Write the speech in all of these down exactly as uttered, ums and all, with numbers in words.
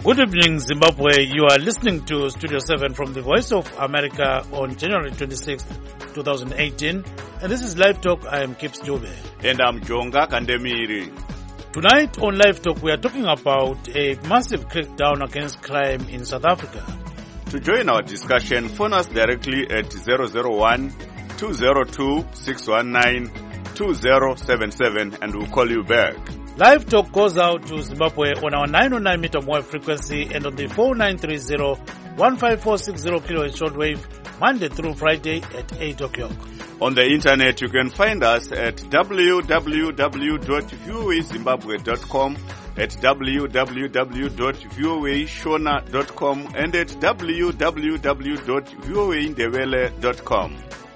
Good evening, Zimbabwe. You are listening to Studio seven from the Voice of America on January twenty-sixth, twenty eighteen. And this is Live Talk. I am Kips Dube. And I'm Jonga Kandemiri. Tonight on Live Talk, we are talking about a massive crackdown against crime in South Africa. To join our discussion, phone us directly at zero zero one, two zero two, six one nine, two zero seven seven and we'll call you back. Live Talk goes out to Zimbabwe on our nine oh nine meter wave frequency and on the four nine three zero, one five four six zero kilohertz shortwave, Monday through Friday at eight o'clock. On the internet, you can find us at w w w dot v o a zimbabwe dot com, at w w w dot v o a shona dot com, and at w w w dot v o a ndebele dot com.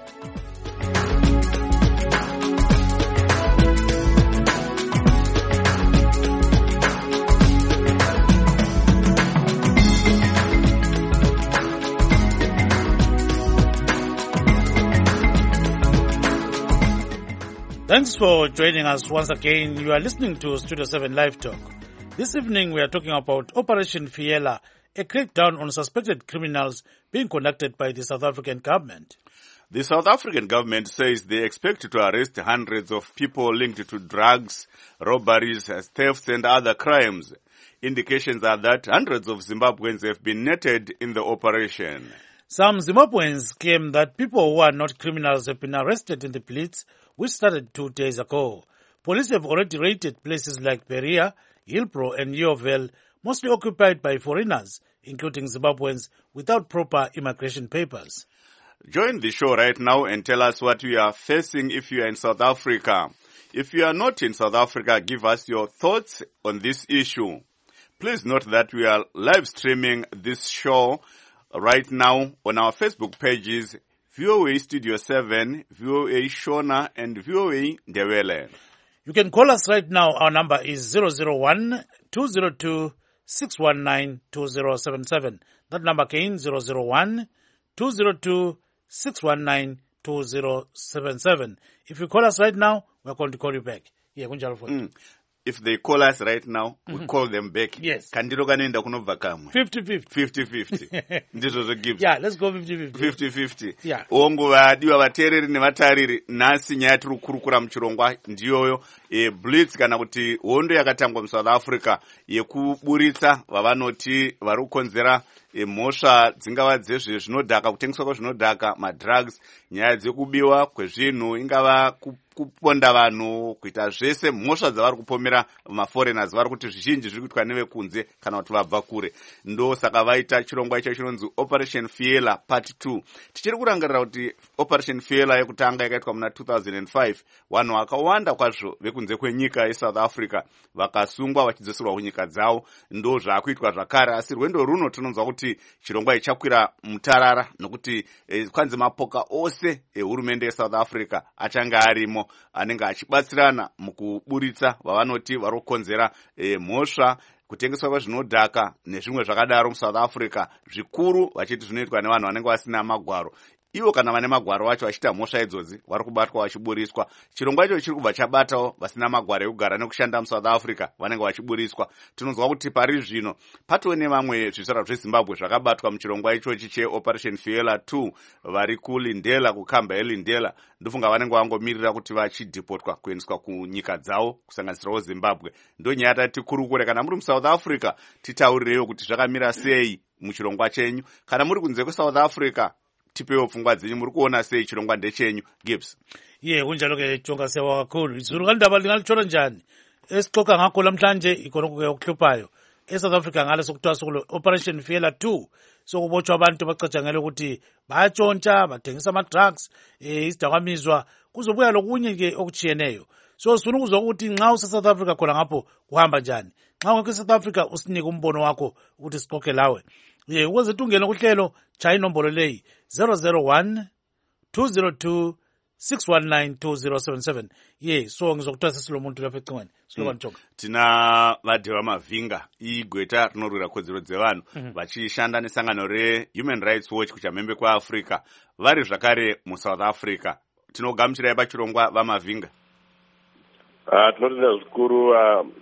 Thanks for joining us once again. You are listening to Studio seven Live Talk. This evening we are talking about Operation Fiela, a crackdown on suspected criminals being conducted by the South African government. The South African government says they expect to arrest hundreds of people linked to drugs, robberies, thefts and other crimes. Indications are that hundreds of Zimbabweans have been netted in the operation. Some Zimbabweans claim that people who are not criminals have been arrested in the blitz, which started two days ago. Police have already raided places like Berea, Hillbrow and Yeoville, mostly occupied by foreigners, including Zimbabweans without proper immigration papers. Join the show right now and tell us what you are facing if you are in South Africa. If you are not in South Africa, give us your thoughts on this issue. Please note that we are live streaming this show right now on our Facebook pages, V O A Studio seven, V O A Shona, and V O A Ndebele. You can call us right now. Our number is zero zero one, two zero two, six one nine, two zero seven seven. That number again, zero zero one, two zero two, six one nine, two zero seven seven. If you call us right now, we're going to call you back. Yeah, mm. If they call us right now, we mm-hmm. call them back. Yes. Kandiro kanenda kunobva kamwe. fifty fifty. fifty fifty. Ndizvo zvogives. Yeah, let's go fifty fifty. fifty fifty. Yeah. Ongo vadiwa vateereri nevatariri, nhasi nyaya tiri kukurukura muchirongwa ndiyoyo e blitz kana kuti hondo yakatangwa muSouth Africa yekuburitsa vavanoti vari kukonzera e mhosva dzingava dzezve zvinodhaka, kutengeswa kwezvinodhaka, madrugs, nyaya dzekubiwa kwezvinhu, ingava kuponda vanhu, kuita zvese mhosva dzavari kupomera maforeigners vari kuti zvizhinji zviri kuitwa nevekunze kana kuti vabva kure. Ndo saka vaita chirongwa icho chinonzi Operation Fiela Part two. Tichiri kurangarira kuti Operation Fiela yekutanga yakaitwa muna two thousand five, vanhu vakawanda kwazvo vekunze kwenyika yeSouth Africa vakasungwa vachidzoserwa kunyika dzavo. Ndo zvaakuitwa zvakare, asi rwendo runo tinonzwa kuti chirongwa ichakwira mutarara nokuti eh, kwanzi mapoka ose ehurumende yeSouth Africa achanga arimo, anenge achibatsirana mukuburitsa vavanoti vari kukonzera e, mhosva, kutengeswa kwezvinodhaka nezvimwe zvakadaro muSouth Africa, zvikuru vachiti zvinoitwa nevanhu vanenge vasina magwaro. Ivo kana vane magwaro vacho vachiita mhosva idzodzi vari kubatwa vachiburiswa. Chirongwa icho chiri kubva chabatawo vasina magwaro ekugara nekushanda muSouth Africa vanenge vachiburiswa. Tinonzwa kuti pari zvino patove nevamwe zvizvarwa zveZimbabwe zvakabatwa muchirongwa ichochi cheOperation Fiela two, vari kuLindela, kukamba eLindela. Ndofunga vanenge vangomirira kuti vachidhipotwa kuendeswa kunyika dzavo kusanganisirawo Zimbabwe. Ndo nyaya tati kurukure, kana muri muSouth Africa titaurirewo kuti zvakamira sei muchirongwa chenyu. Kana muri kunze kweSouth Africa, tipewo pfungwa dzenyu, muri kuona sei chirongwa ndechenyu. Gibbs. Ye kunjalo ke Jonga sewa kakhulu. Izulu kandaba lingalithola njani? Esixoxa ngakho namhlanje ikona okuhluphayo. eSouth Africa ngale sokuthiwa sokulo Operation Fiela two, sokubotshwa abantu bacatshangela ukuthi bayatshontsha, bathengisa ama drugs, eh isidakamizwa, kuzobuya lokunye ke okuchiyeneyo. So sifuna ukuzwa ukuthi nxa useSouth Africa khona ngapho kuhamba njani. Nxa ungekho eSouth Africa usinike umbono wakho ukuthi sixoxe lawe. Ye ukuze tungene kuhlelo cha inombolo leyi zero zero one, two zero two, six one nine, two zero seven seven. Ye so ngizokuthiwa sesilomuntu lapha ecingweni. Silokani Jonga. Tina vadhiwa mavinga igweta rinorwira kodzero dzevanhu vachishanda nesangano reHuman Rights Watch kuchamhembe kwaAfrica vari zvakare muSouth Africa. Tinogamuchirai pachirongwa vamavinga. Ah, tinotenda zvikuru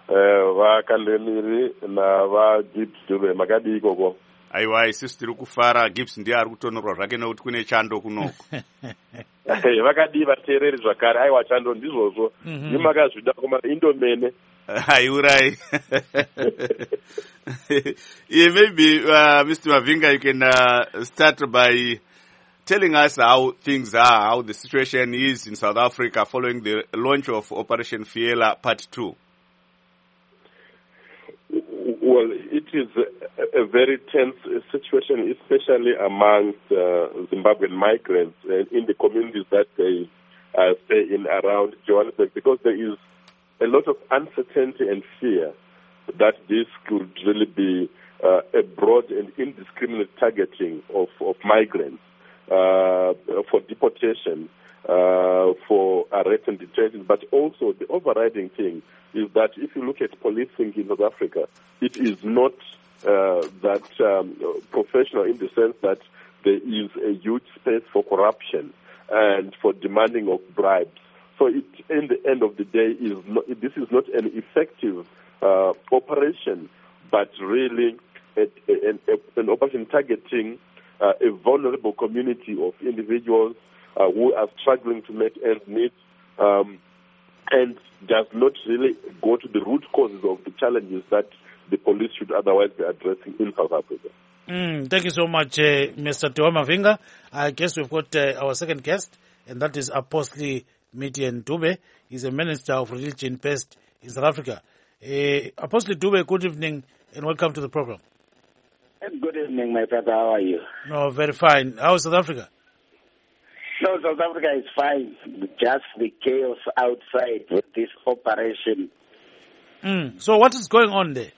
vakandemiri navagibbs dube makadii ikoko. Aiwa, isusu tiri kufara. Gibbs ndiye ari kutonorwa zvake nekuti kune chando kunoko. Vakadii vateereri zvakare. Aiwa, chando ndizvozvo. Nimakazvida koma indomene. Aiurai. Yeah, maybe uh, Mister Mavinga, you can uh, start by telling us how things are, how the situation is in South Africa following the launch of Operation Fiela Part two. Well, it is a, a very tense situation, especially amongst uh, Zimbabwean migrants and in the communities that they uh, stay in around Johannesburg, because there is a lot of uncertainty and fear that this could really be uh, a broad and indiscriminate targeting of, of migrants uh, for deportation, uh, for arrest and detention. But also the overriding thing is that if you look at policing in South Africa, it is not uh, that um, professional in the sense that there is a huge space for corruption and for demanding of bribes. So it, in the end of the day, is not, this is not an effective uh, operation, but really a, a, a, an operation targeting uh, a vulnerable community of individuals uh, who are struggling to make ends meet, um, and does not really go to the root causes of the challenges that the police should otherwise be addressing in South Africa. Mm, thank you so much, uh, Mister Tiwa Mavinga. I guess we've got uh, our second guest, and that is Apostle Midian Dube. He's a minister of religion based in South Africa. Uh, Apostle Dube, good evening and welcome to the program. Good evening, my brother. How are you? No, very fine. How is South Africa? No, South Africa is fine. Just the chaos outside with this operation. Mm. So what is going on there?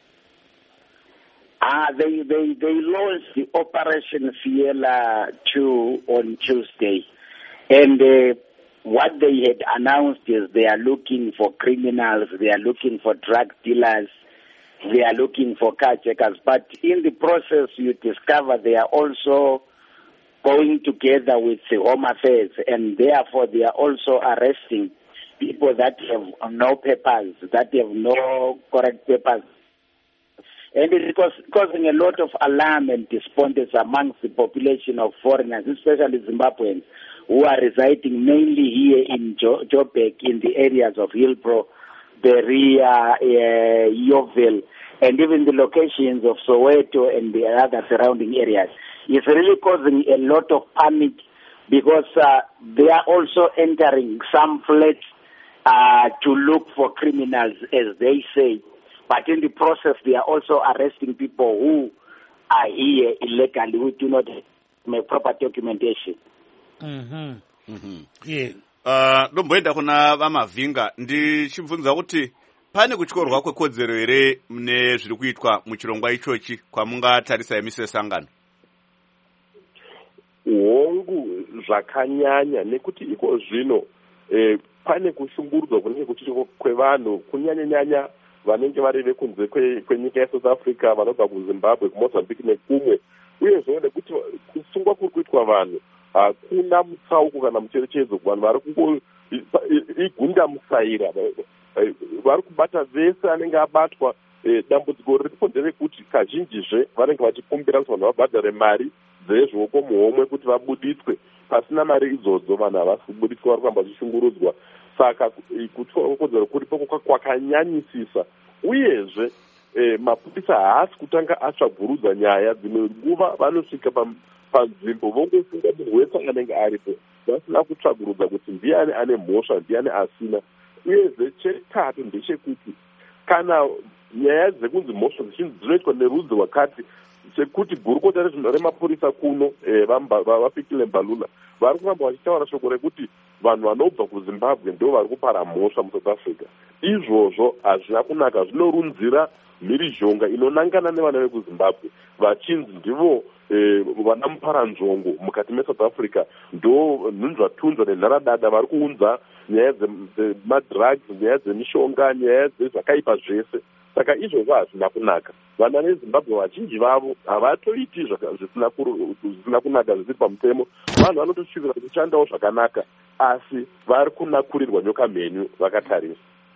Ah, they, they, they launched the Operation Fiela two on Tuesday. And uh, what they had announced is they are looking for criminals, they are looking for drug dealers, they are looking for carjackers. But in the process, you discover they are also going together with the Home Affairs, and therefore they are also arresting people that have no papers, that have no correct papers. And it is causing a lot of alarm and despondence amongst the population of foreigners, especially Zimbabweans, who are residing mainly here in jo- Joburg, in the areas of Hillbrow, Berea, uh, Yeoville, and even the locations of Soweto and the other surrounding areas. It's really causing a lot of panic because uh, they are also entering some flats uh, to look for criminals, as they say. But in the process, they are also arresting people who are here illegally, who do not have proper documentation. Mm-hmm. Mm-hmm. Yeah. Uh, ndomboenda kuna vaMavinga ndichibvunza kuti pane kutyorwa kwekodzero here mune zviri kuitwa muchirongwa ichochi kwamungatarisa emise sangano? Hongu zvakanyanya nekuti iko zvino eh, pane kushungurudzwa kunenge kuchiriko kwevanhu kunyanya nyanya vanenge vari vekunze kwenyika yeSouth Africa, vanobva kuZimbabwe, kuMozambique nekumwe, uyezve nekuti kusungwa kuri kuitwa vanhu hakuna mutsauko kana mucherechedzo kuvanhu vari kungo igunda musaira, vari kubata vese anenge abatwa. Dambudziko riripo nderekuti kazhinjizve vanenge vachikumbira kuti vanhu vabhadhare mari dzezvoko muhomwe kuti vabuditswe. Pasina mari idzodzo vanhu havasi kubuditswa, vari kuramba vachishungurudzwa. Saka kutyorwa kwekodzero kuripo kwakanyanyisisa, uyezve eh, mapurisa haasi kutanga atsvagurudza nyaya. Dzimwe nguva vanosvika panzvimbo vongofunga munhu wese anenge aripo, vasina kutsvagurudza kuti ndiani ane mhosva, ndiani asina. Uyezve chetatu ndechekuti kana nyaya dzekunzi mhosva dzinoitwa nerudzi rwakati, sekuti gurukota remapurisa kuno vafikile Mbalula vari kuramba vachitaura shoko rekuti vanhu vanobva kuZimbabwe ndo vari kupara mhosva muSouth Africa. Izvozvo hazvina kunaka, zvinorunzira mhirizhonga inonangana nevana vekuZimbabwe vachinzi ndivo vana muparanzvongo mukati meSouth Africa, ndo nhunzvatunzva nenharadada vari kuunza nyaya dzemadrugs, nyaya dzemishonga, nyaya dzezvakaipa zvese. Saka izvozvo hazvina kunaka. Vana veZimbabwe vazhinji vavo havatoiti zvisina kunaka zvisiri pamutemo. Vanhu vanotosvivira kuchandawo zvakanaka, asi vari kunakurirwa nyoka mhenyu vakatarisa.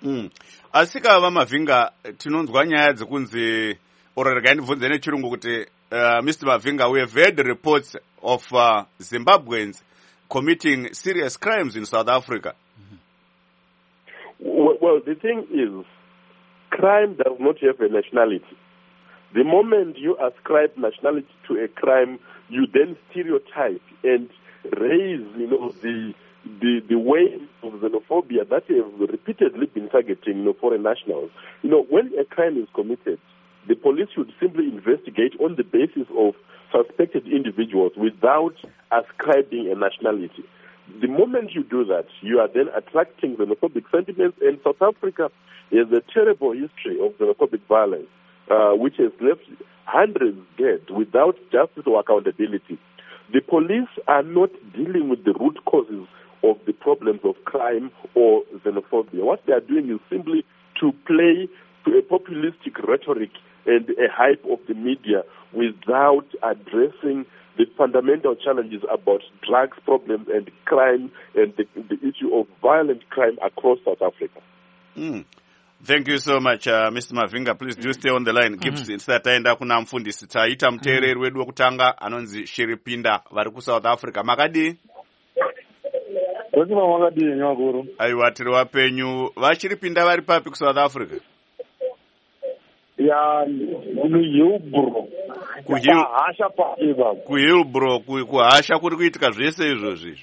mm. asika vaMavinga tinonzwa nyaya dzekunzi oro regai ndibvunze nechirungu kuti uh, Mister Mavinga, we have heard reports of uh, Zimbabweans committing serious crimes in South Africa. Mm-hmm. well, well, the thing is, crime does not have a nationality. The moment you ascribe nationality to a crime, you then stereotype and raise, you know, the the the wave of xenophobia that have repeatedly been targeting, you know, foreign nationals. You know, when a crime is committed, the police should simply investigate on the basis of suspected individuals without ascribing a nationality. The moment you do that, you are then attracting xenophobic sentiments, and South Africa has a terrible history of xenophobic violence, uh, which has left hundreds dead without justice or accountability. The police are not dealing with the root causes of the problems of crime or xenophobia. What they are doing is simply to play to a populistic rhetoric and a hype of the media without addressing the fundamental challenges about drugs problems and crime and the, the issue of violent crime across South Africa. Mm. Thank you so much, uh, Mister Mavinga. Please do stay on the line. Gibbs, mm-hmm. Taenda kuna mfundisi taita mtereri wedu wakutanga anonzi Shiripinda vari ku South Africa. Makadi? Kuti makadi nyakuru. Aiwa tiri wapenyu vachiripinda vari papi ku South Africa? Ya Hillbrow. Ku Hillbrow papi baba. Ku Hillbrow ku Hasha kuri kuitika zvese izvozvi.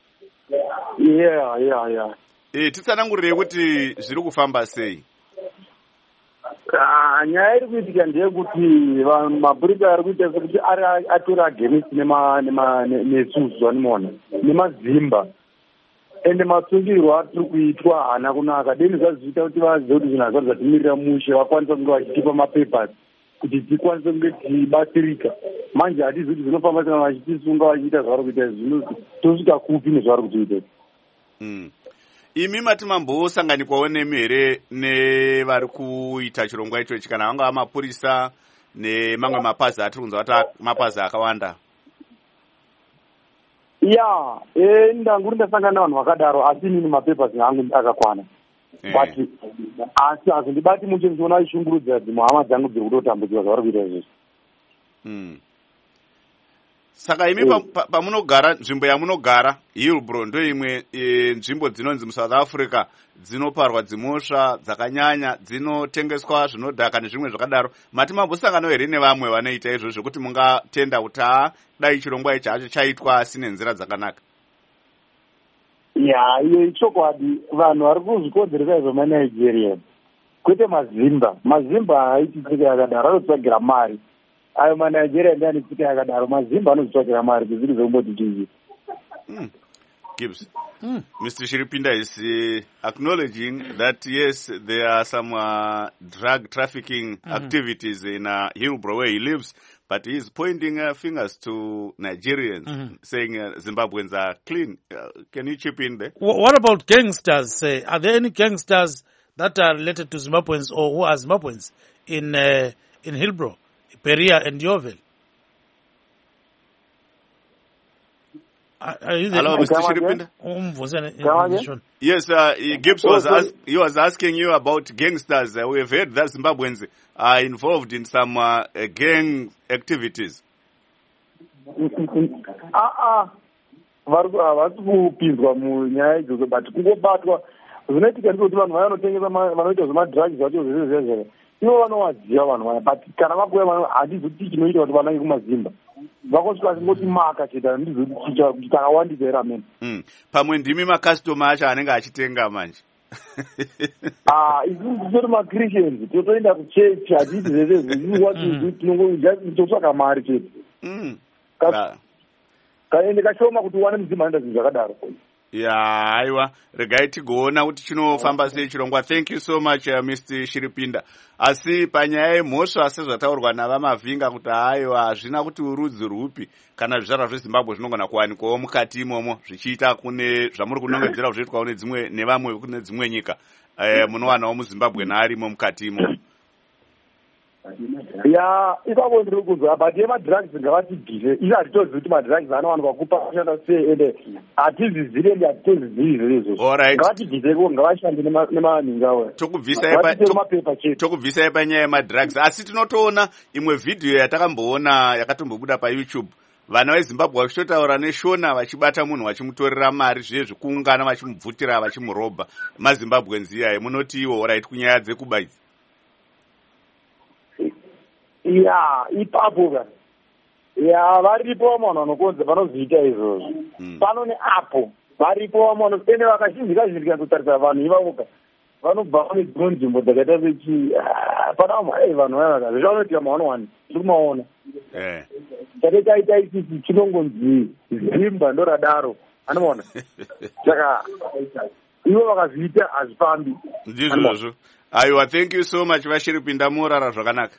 Yeah, yeah, yeah. Eh, titsanangurire kuti zviri kufamba sei? Ah, nyaya iri kuitika ndeyekuti mapurisa ari kuita sekuti ari atori against nema nema nesusu anoona nemazimba ende masungirwo atiri kuitwa haana kunaka deni zvazviita kuti vazive kuti zvinhu hazvati zvatimirira mushe vakwanisa kunge vachitipa mapapers kuti tikwanise kunge tibatsirika. Manje hatizivi kuti zvinofamba kana vachitisunga vachiita zvavari kuita zvino tosvika kupi nezvavari kutiita. Mm. Imi mati mambosanganikwawo nemi here nevari kuita chirongwa ichochi kana vanga vamapurisa nemamwe mapazi atiri kunzwa kuti mapazi akawanda? Ya, eh ndanguri ndasangana navanhu vakadaro asi inini mapapers angu akakwana. But asi azondibati muche ndiona ishungurudza dzimwe hama dzangu dziri kutotambudzika zvavari kuita izvozvo. Mm. Saka imi pamunogara nzvimbo yamunogara Hillbrow ndo imwe e, nzvimbo dzinonzi muSouth Africa dzinoparwa dzimosva dzakanyanya dzinotengeswa zvinodhaka nezvimwe zvakadaro. Mati mambosanganawo here nevamwe vanoita izvozvo kuti mungatenda kuti ha dai chirongwa ichi hacho chaitwa asine nzira dzakanaka? Ya, iyo ichokwadi vanhu vari kuzvikodzeresa izvo maNigeria kwete mazimba. Mazimba haiti tsika yakadaro anotsvagira mari. Ayo maNigeria ndiye ane tsika yakadaro. Mazimba anotsvagira mari kuzviri zvomboti chii. Mm. Gibbs, mm. Mister Shiripinda is uh, acknowledging that yes, there are some uh, drug trafficking mm. activities in uh, Hillbrow where he lives, but he is pointing uh, fingers to Nigerians, mm-hmm. saying uh, Zimbabweans are clean. Uh, can you chip in there? W- what about gangsters? Uh, are there any gangsters that are related to Zimbabweans or who are Zimbabweans in uh, in Hillbrow, Peria and Yeoville? Are you there? Hello, Mister Shiripinda? Um, yes, uh, Gibbs was ask, he was asking you about gangsters. Uh, we have heard that Zimbabweans are involved in some uh, uh, gang activities. Ah, ah. Vari kupinzwa munyaya idzodzo but kungobatwa zvinoitika ndikuti vanhu vaya vanotengesa vanoita zvemadrugs vacho zvese zvezvere ivo vanovaziva vanhu vaya but kana vakuya handizoti chinoita kuti vanange kumazimba vakosvika singoti maka cheta ndizoti takawandisa here amene. Pamwe ndimi makastoma acho anenge achitenga manje. Ah, izvi titori maChristians totoenda kuchechi hatiiti zvese zviziwati tinongototsvaka mari chete. Kaende kashoma kuti uwane mudzimba anoita zvinhu zvakadaro. Ya, aiwa, regai tigoona kuti chinofamba sei chirongwa. Thank you so much uh, Mister Shiripinda. Asi panyaya yemhosva sezvataurwa navaMavinga kuti aiwa hazvina kuti urudzi rwupi kana zvizvarwa zveZimbabwe zvinogona kuwanikwawo mukati imomo zvichiita kune zvamuri kunongedzera zvoitwa kune dzimwe nevamwe kune dzimwe nyika eh, munowanawo muZimbabwe naarimo mukati imo. ya ipavo ndiri kuzwa but yemadrugs ngavatigire ivo hatitozivi kuti madrugs anowanikwa kupashanda sei ende hatizviziri ende hatitozizivi izvozvo izvozvo ngavatigizeko ngavashande nemaningawo tokubvisai panyaya yemadrugs asi tinotoona imwe vhidhiyo yatakamboona yakatombobuda payoutube vana vezimbabwe vachitotaura neshona vachibata munhu vachimutorera mari zvezvi kuungana vachimubvutira vachimurobha mazimbabwe iyaya munoti iwo orit kunyaya dzekuba idzi ya ipapo ka ya varipo vamwe vanhu vanokonza vanozviita izvozvo pano neapo varipo vamwe vanhu ende vakazhinji kazhinji kutarisa vanhu ivavoka vanobva vane dzimwe nzvimbo dzakaita sechi pana vamwe vanhu vavaka zvavanoitika mawanowani tiri kumaona chake chaita isisi chinongonzi zimba ndoradaro anoona saka ivo vakazviita hazvifambi ndizvozvo aiwa thank you so much vashiri pinda murara zvakanaka.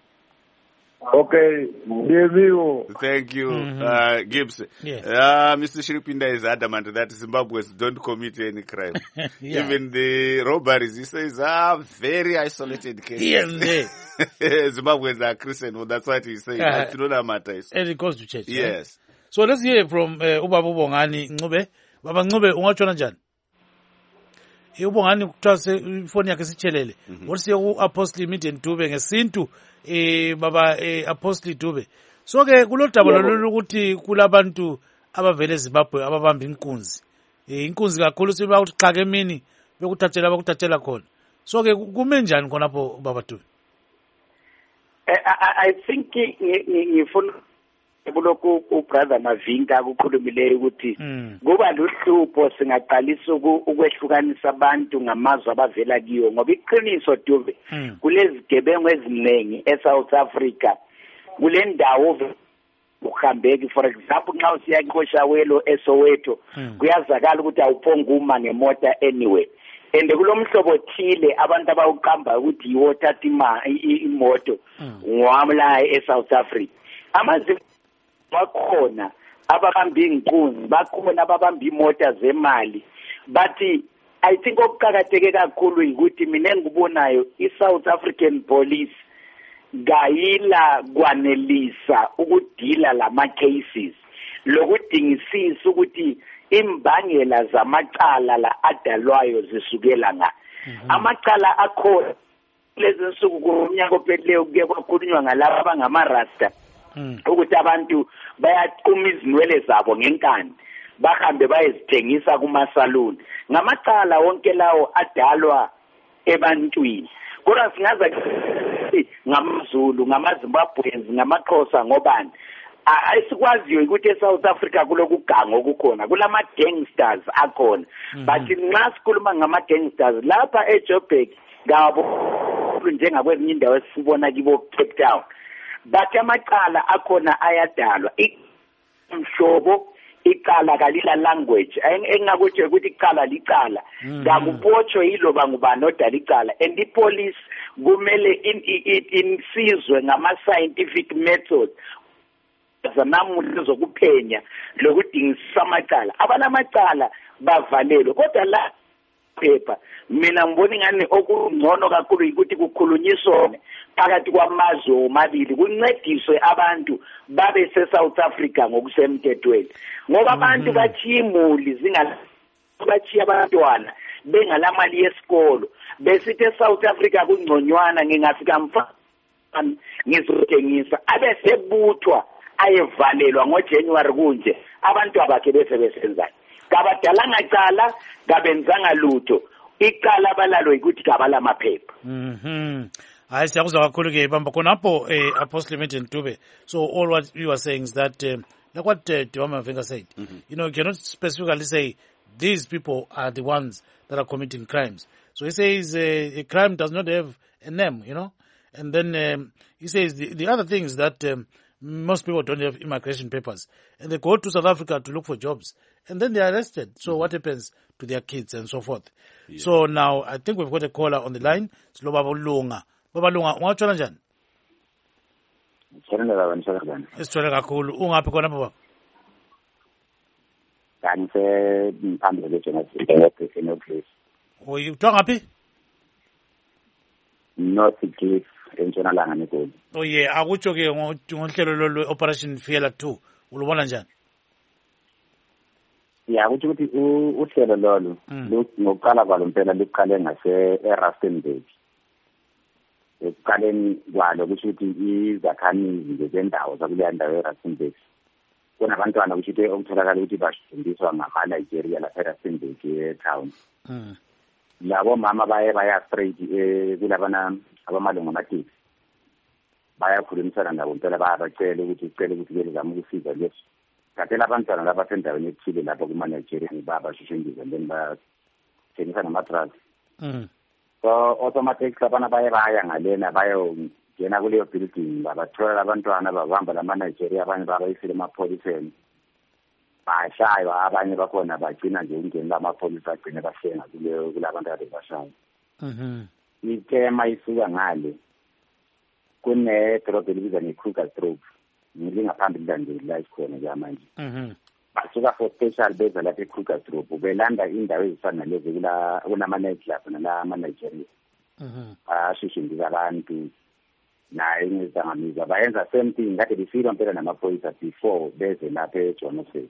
Okay, Deviwo. Thank you, mm-hmm. uh, Gibbs. Yes. Uh, Mister Shiripinda is adamant that Zimbabweans don't commit any crime. Yeah. Even the robberies, he says, are very isolated cases. Yeah, Zimbabweans are Christian, well, that's what he says. Uh, it's not matter. And it goes to church. Yes. Right? So let's hear from Ubaba Ubongani Ncube. Baba Ncube, ungachona njani? Ubongani kuthiwa ifoni yakhe sitshelele. What's your apostle meeting Dube ngesintu? Eh baba eh apostle Dube. So ke kulodaba lolu ukuthi kulabantu abavele eZimbabwe ababamba inkunzi. Eh inkunzi kakhulu siba ukuthi xa ke mini bekuthathela abakuthathela khona. So ke kume njani khonapho baba Dube? I think ngifuna kuloko ubrother Mavinga ukukhulumileyo ukuthi kuba luhlupho singaqalisa ukwehlukanisa abantu ngamazwe abavela kiyo ngoba iqiniso Dube kulezi gebengu eziningi eSouth Africa kule ndawo uhambeki for example nxa usiya eNkoshawelo eSoweto kuyazakala ukuthi awuphonga uma ngemota anyway and kulomhlobo thile abantu abawuqamba ukuthi yiwo thatha imoto ngwamla eSouth Africa amazi bakhona ababamba inkunzi bakhona ababamba imota zemali bathi I think okuqhakatheke kakhulu ukuthi mina ngikubonayo iSouth African police gayila kwanelisa ukudila lama cases lokudingisisa ukuthi imbangela zamacala la adalwayo zisukela nga amacala akhona lezi nsuku kunyaka ophelileyo kuye kwakhulunywa ngalabo abangamarasta ukuthi abantu bayaqhuma izinwele zabo ngenkani bahambe bayezithengisa kumasaluni ngamacala wonke lawo adalwa ebantwini kodwa singaza ngamaZulu ngamaZimbabweans ngamaXhosa ngobani ayisikwaziyo ukuthi eSouth Africa kulokugango okukhona kulama gangsters akhona but nxa sikhuluma ngama gangsters lapha eJoburg ngabo njengakwezinye indawo esibona kibo Cape Town but amacala akhona ayadalwa imhlobo icala kalila language engakuthi ukuthi icala licala ngakuphotsho yilo bangubani odala icala and ipolice kumele insizwe ngama scientific methods zanamuhla zokuphenya lokudingisisa amacala abanamacala bavalelwe kodwa la phepha mina ngibona ngani okungcono kakhulu ukuthi kukhulunyiswane phakathi kwamazwe omabili kuncediswe abantu babe seSouth Africa ngokusemthethweni ngoba abantu bachiya imuli zingala bachiya abantwana bengalamali yesikolo besithi eSouth Africa kungconywana ngingafika mfa ngizothengisa abesebuthwa ayevalelwa ngoJanuary kunje abantu abakhe bese besenzani kabadalanga icala kabenzanga lutho icala balalo ukuthi kabala amaphepha mhm hayi siyakuzwa kakhulu ke bamba khonapho eh Apostle Meeting Dube. So all what you are saying is that um, like what uh, Dwama Mavinga said, mm-hmm. you know, you cannot specifically say these people are the ones that are committing crimes. So he says uh, a crime does not have a name, you know, and then um, he says the, the other thing is that um, most people don't have immigration papers and they go to South Africa to look for jobs and then they are arrested. So mm-hmm. what happens to their kids and so forth? Yeah. So now I think we've got a caller on the line. Slo Baba Lunga. Baba Lunga, ungachona njani? Sona baba nisona. Isithole kakhulu. Ungaphi khona baba? Kanse phambili kwethu ngathi ngeke place. Uyithiwa ngaphi? North Cliff entshonalanga neGoli. Oh yeah, akutsho ke ngohlelo lwe-Operation Fiela two ulubona njani? Ya ukuthi ukuthi uhlelo lolu ngokuqala kwalo impela liqale ngase eRustenburg. Ekuqaleni kwalo kusho ukuthi izakhamizi zendawo zakuleya ndawo eRustenburg kunabantwana kusho ukuthi okutholakala ukuthi bafundiswa ngama-Nigeria lapha eRustenburg e-town. Labo mama baye baya straight kulabana abamalungu amateksi bayakhulumisana nabo impela bayabacela ukuthi cela ukuthi bezame ukusiza leso. Kaphela abantwana laba sendaweni ethile lapho kuma-Nigeria babashushengiza then bathengisa nama-drugs. So automatic labana baye baya ngalena bayongena kuleyo building babathola abantwana babamba lama-Nigeria abanye babayisile emapholiseni bashaywa abanye bakhona bagcina nje ukungeni lamapholisa agcine bahlenga kuleyo kulabantu ade bashaya. Itema isuka ngale kune-drop elibizwa nge-Kruger Drop ngilingaphambili kanje la isikhona ke manje. Basuka for special beza lapha eKruger Drop belanda indawo ezifana nalezo kula kunama-night club nala ama-Nigeria. Ashishindisa abantu naye ngizangamizwa bayenza same thing kade befika impela namaphoyisa before beze lapha eJohannesburg.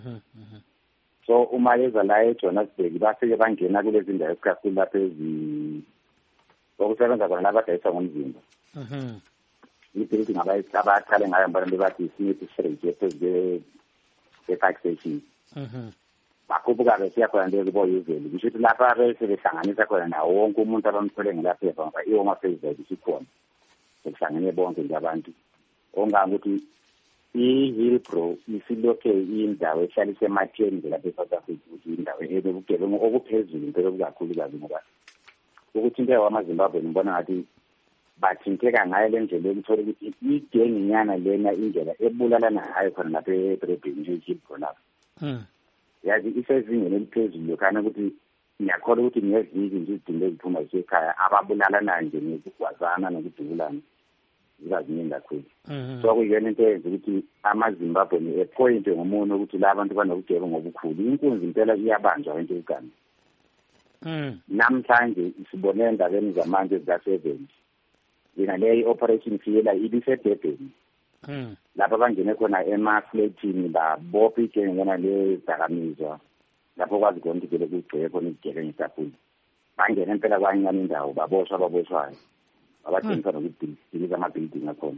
So uma beza la eJohannesburg bafike bangena kulezi ndawo esikakhulu lapha ezi okusebenza khona labadayisa ngomzimba. Ibuilding abaqale ngayo abantu bathi Smith Street ephezu kwe-fire station. Bakhuphuka besiya khona nje kuboyizeli kusho ukuthi lapha bese behlanganisa khona nawo wonke umuntu abamthole ngelaphepha ngoba iwo ma-Facebook isikhona sekuhlangene bonke nje abantu ongangokuthi i-Hillbrow isilokhe indawo ehlala isematheni nje lapha eSouth Africa ukuthi indawo ebugebengu okuphezulu impela okukakhulu kabi ngoba ukuthi into wamaZimbabwe ngibona ngathi bathinteka ngayo le ndlela ukuthola ukuthi igenginyana lena indlela ebulalana ngayo khona lapha edrobheni nje iHillbrow lapha. Yazi isezingeni eliphezulu lokhana ukuthi ngiyakholwa ukuthi ngiyeziki nje izidingo eziphuma ekhaya ababulalana nje ngokugwazana nokudubulana zibaziningi kakhulu. So kuyona into eyenza ukuthi amaZimbabwe ni-point ngomunye ukuthi la bantu banobugebengu ngobukhulu inkunzi impela iyabanjwa into egani. Namhlanje sibone endabeni zamanje zika-seven yena leyo Operation Fiela ibisedebheni lapho bangene khona ema-flatini babopha igengena lezidakamizwa lapho kwazi khona ukuthi vele kugceke khona izigebengu kakhulu bangena impela kwanyana indawo baboshwa ababoshwayo abathengisa nokudiliza ama-building akhona.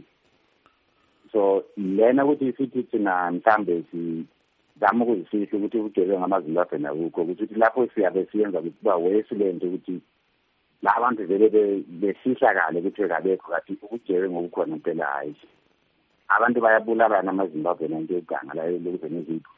So lena ukuthi sithi thina mhlambe sizama ukuzifihla ukuthi ubugebengu amaZimbabwe nakukho ukuthi lapho siyabe siyenza ukuthi kuba wesilento ukuthi la bantu vele besihlakale ukuthi kabekho kathi ubugebengu obukhona impela hayi abantu bayabulalana amaZimbabwe nanto eganga la lokuthi nezipho.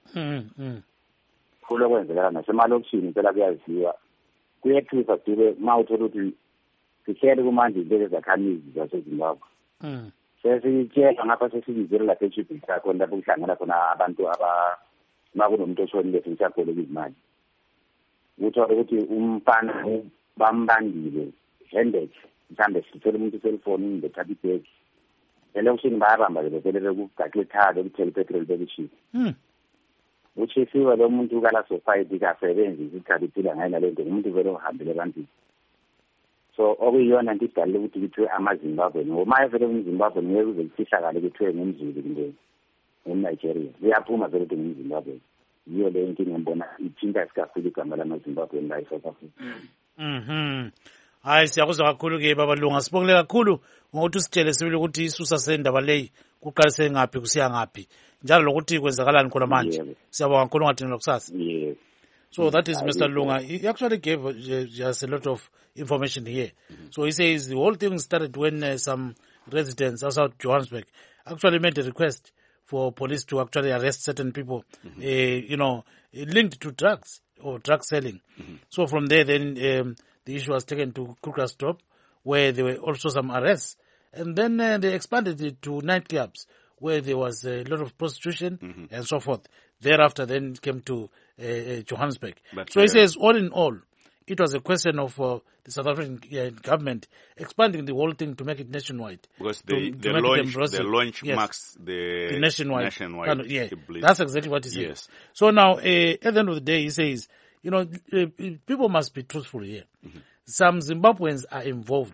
Kulo kwenzekala nasemalokishini impela kuyaziwa kuyethusa dube mawuthola ukuthi sihlele kumanje izibeke zakhamizi zaseZimbabwe. Sesitshela ngapha sesibizele lapha eJupiter yakho lapho kuhlangana khona abantu aba makunomuntu oshonile sisakhole izimali. Uthola ukuthi umfana bambandile handed mhlambe sithole umuntu cellphone ngithatha ibag election bayabamba ke vele bekugaxile thalo ukuthela ipetrol bekishisa. Uchisiwe lo muntu kala society kasebenzi isikhathi phila ngayo nalento umuntu vele ohambele abantu. So okuyiyona into idalile ukuthi kuthiwe amaZimbabwe noma vele umZimbabwe ngeke uze kufihlakale kuthiwe ngumZulu kumbe ngumNigeria uyaphuma vele ukuthi ngumZimbabwe. Yiyo le nto ngiyibona ithinta kakhulu igama lamaZimbabwe la eSouth Africa. Mhm. Hayi siyakuzwa kakhulu ke babalunga sibongile kakhulu ngokuthi usitshele sibili ukuthi isusa sendaba leyi kuqalise ngaphi kusiya ngaphi njalo lokuthi kwenzakalani khona manje. Siyabonga kakhulu ngathini lokusasa. Yes. So that is Mister Lunga. He actually gave uh, just a lot of information here. Mm-hmm. So he says the whole thing started when uh, some residents outside Johannesburg actually made a request for police to actually arrest certain people, mm-hmm. uh, you know, linked to drugs or drug selling. Mm-hmm. So from there, then um, the issue was taken to Kruger Drop, where there were also some arrests. And then uh, they expanded it to nightclubs, where there was a lot of prostitution mm-hmm. and so forth. Thereafter, then it came to uh, Johannesburg. But, so he uh, says, all in all, it was a question of uh, the South African uh, government expanding the whole thing to make it nationwide. Because the, to, the, to launch, the launch yes. marks the, the nationwide. nationwide kind of, yeah, that's exactly what he says. Yes. So now, uh, at the end of the day, he says, you know, uh, people must be truthful here. Mm-hmm. Some Zimbabweans are involved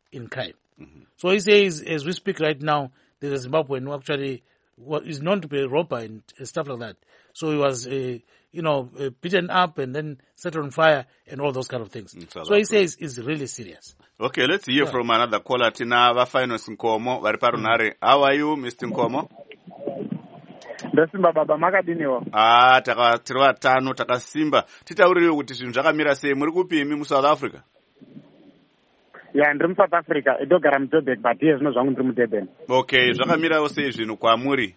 in crime. Mm-hmm. So he says, as we speak right now, there's a Zimbabwean who actually is known to be a robber and stuff like that. So he was, uh, you know, uh, beaten up and then set on fire and all those kind of things. So, so he says it's really serious. Okay, let's hear yeah. from another caller. Tina Vafinos Nkomo, Variparunare. How are you, Mister Nkomo? Ndasimba baba makadiniwa. Ah, takatiriwa tano takasimba. Titaurire kuti zvinhu zvakamira sei muri kupimi mu South Africa? Ya ndiri mu South Africa, edogara mu Joburg, but iye zvino zvangu ndiri mu Durban. Okay, zvakamirawo sei zvinhu kwamuri?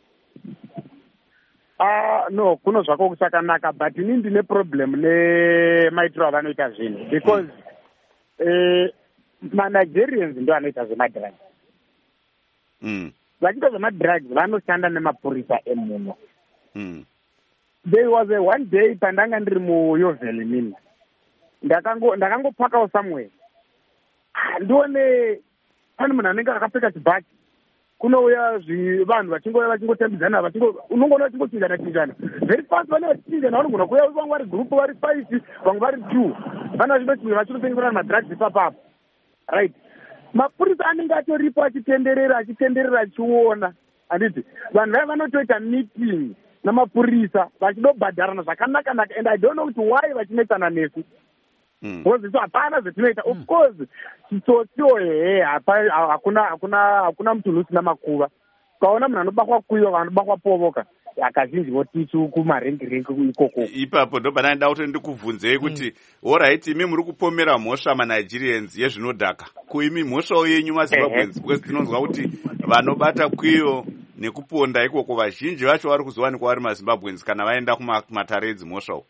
Ah, no, kuno zvako kuchakanaka, but ini ndine problem ne maitiro avanoita zvinhu because mm. eh ma-Nigerians ndo anoita zvemadrugs. Mm. Vachita zvemadrugs vanoshanda nemapurisa emuno. Mm. There was a one day pandanga ndiri muYoveli mini. Ndakango ndakangopakawo somewhere. Ndione pane munhu anenge akapfeka chibhaki. Kunouya vanhu vachingoya vachingotambidzana vachingo unongoona vachingochinjana chinjana. Very fast vane vachichinjana vanogona kuuya vamwe vari group vari five vamwe vari two. Vana vachindochinjana vachinotengesana madrugs ipapapo. Right. Mapurisa anenge atoripo achitenderera achitenderera achiona. Handiti vanhu vaya vanotoita meeting namapurisa vachidobhadharana zvakanaka naka and I don't know kuti why vachinetsana nesu. Because it's hapana zvetinoita. Of course chitsotso he hakuna hakuna hakuna mtu usina makuva. Ukaona munhu anobakwa kuiva vanobakwa povoka akazhinji votichu kumarengi rengi ikoko. Ipapo ndo pana ndauto ndikubvunzei kuti alright imi muri kupomera mhosva ma-Nigerians yezvinodhaka. Kuimi mhosvawo yenyu maZimbabweans because tinonzwa kuti vanobata kwiyo nekuponda ikoko vazhinji vacho vari kuzowanikwa vari maZimbabweans kana vaenda kumatare edzimhosvawo.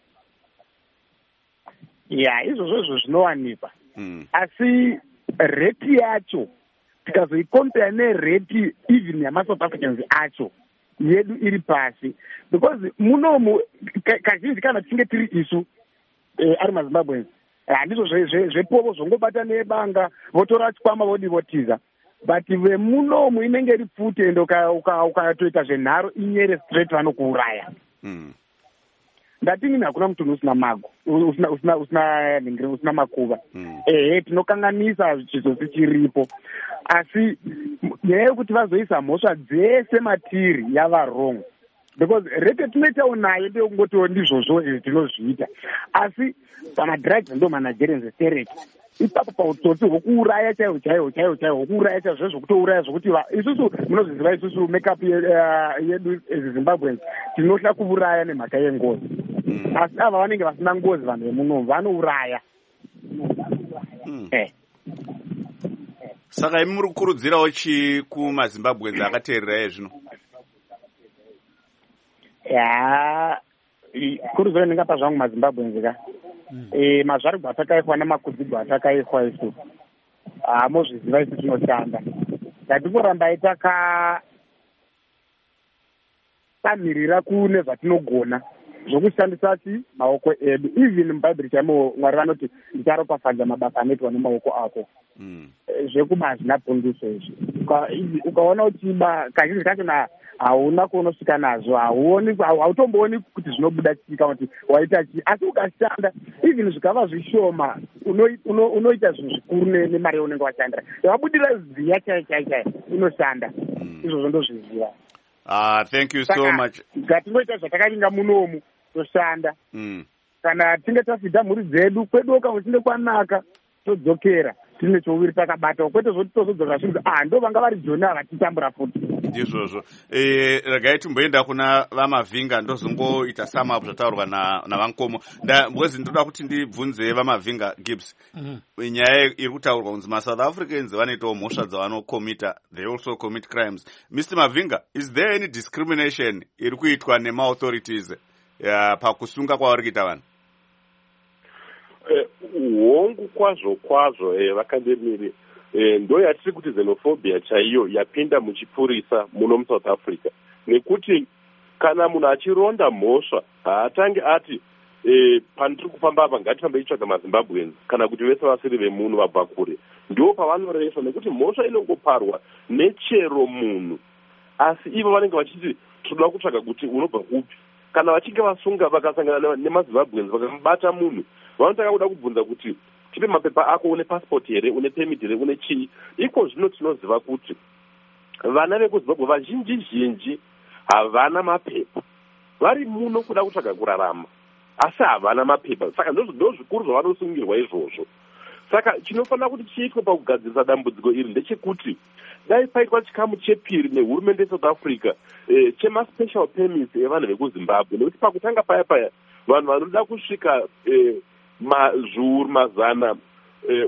Ya, izvozvo izvo zvinowanikwa. Mm. Asi rate yacho tikazoikompare nerate even yama-South Africans acho yedu iri pasi because munomu kazhinji kana tichinge tiri isu eh, ari maZimbabweans handizvo zvepovo zvongobata nebanga votora chikwama vodivotiza but vemunomu inenge iri pfuti ende ukatoita zvenharo inyere straight vanokuuraya. Mm. Ndatingini hakuna mtunhu usina mago usina usina usina ningiri usina makuva. Mm. Eh tinokanganisa chizosi chiripo asi nyaya yekuti vazoisa mhosva dzese matiri yava wrong because rete tinoitawo nayo ndeyekungoti ndizvozvo tinozviita asi pamadrugs ndo ma-Nigerians stereke ipapo pautsotsi hwokuuraya chaiwo chaiwo chaiwo chaiwo hwokuuraya chaizvo zvokutouraya zvokuti isusu munozviziva isusu makeup yedu ezimbabweans tinohla kuuraya nemhaka yengozi. Mm. Asi ava vanenge vasina ngozi vanhu vemunomu vanouraya. Mm. Eh. Saka imi muri kukurudzirawo chi kumaZimbabweans akateerera izvino? Ya kurudziro ndingapa zvangu maZimbabweans ka. Mm. Eh mazvarigwa atakaikwa namakudzigwa atakaikwa isu. Ah mozviziva isu tinoshanda. Ngatikoramba itaka tamirira kune zvatinogona zvokushandisa chi maoko edu even mubhaibheri chaimo Mwari vanoti ndicharopafadza mabasa anoitwa nemaoko ako. Mm. Zvekuba hazvina punduso izvi ukaona kuti kazhinji kacho hauna kuunosvika nazvo hauoni hautombooni kuti zvinobuda chika kuti waita chi asi ukashanda even zvikava zvishoma unoita zvinhu zvikuru nemari yaunenge washandira wabudira ziya chai chai chai unoshanda. Izvozvo ndozviziva. Ah, thank you so much. Ngatingoita zvatakaringa munomu toshanda. Mm. Kana tinge tafidha mhuri dzedu kwedu kana uchinge kwanaka todzokera tine choviri takabata kwete zvoti tozodzora zvinhu ah ndo vanga vari joni avatitambura futi. Ndizvozvo. Eh regai timboenda kuna vaMavhinga ndozongoita sum up zvataurwa na naVankomo. Nda because ndoda kuti ndibvunze vaMavhinga Gibbs. Mhm. Mm Nyaya iri kutaurwa kunzi maSouth Africans vanoitawo mhosva dzavanokomita, they also commit crimes. Mister Mavhinga, is there any discrimination iri kuitwa nema-authorities ya pakusunga kwavari kuita vanhu? Eh hongu kwazvo kwazvo eh vakandemiri eh ndo yatiri kuti xenophobia chaiyo yapinda muchipurisa muno muSouth Africa nekuti kana munhu achironda mhosva haatange ati eh pandiri kufamba apa ngatifambe itsvaga maZimbabweans kana kuti vese vasiri vemunhu vabva kure ndo pavanoresa nekuti mhosva inongoparwa nechero munhu asi ivo vanenge vachiti toda kutsvaga kuti unobva kupi kana vachinge vasunga vakasangana nemaZimbabweans vakamubata munhu vanotanga kuda kubvunza kuti tipe mapepa ako une passport here, une permit here, une chii. Iko zvino tinoziva kuti vana vekuzimbabwe vazhinji zhinji havana mapepa, vari muno kuda kutsvaga kurarama asi havana mapepa. Saka ndo zvikuru zvavanosungirwa izvozvo. Saka chinofanira kuti chiitwe pakugadzirisa dambudziko iri ndechekuti dai paitwa chikamu chepiri nehurumende yeSouth Africa eh, chema-special permits evanhu vekuzimbabwe, nekuti pakutanga paya paya vanhu vanoda kusvika eh, mazviuru mazana eh,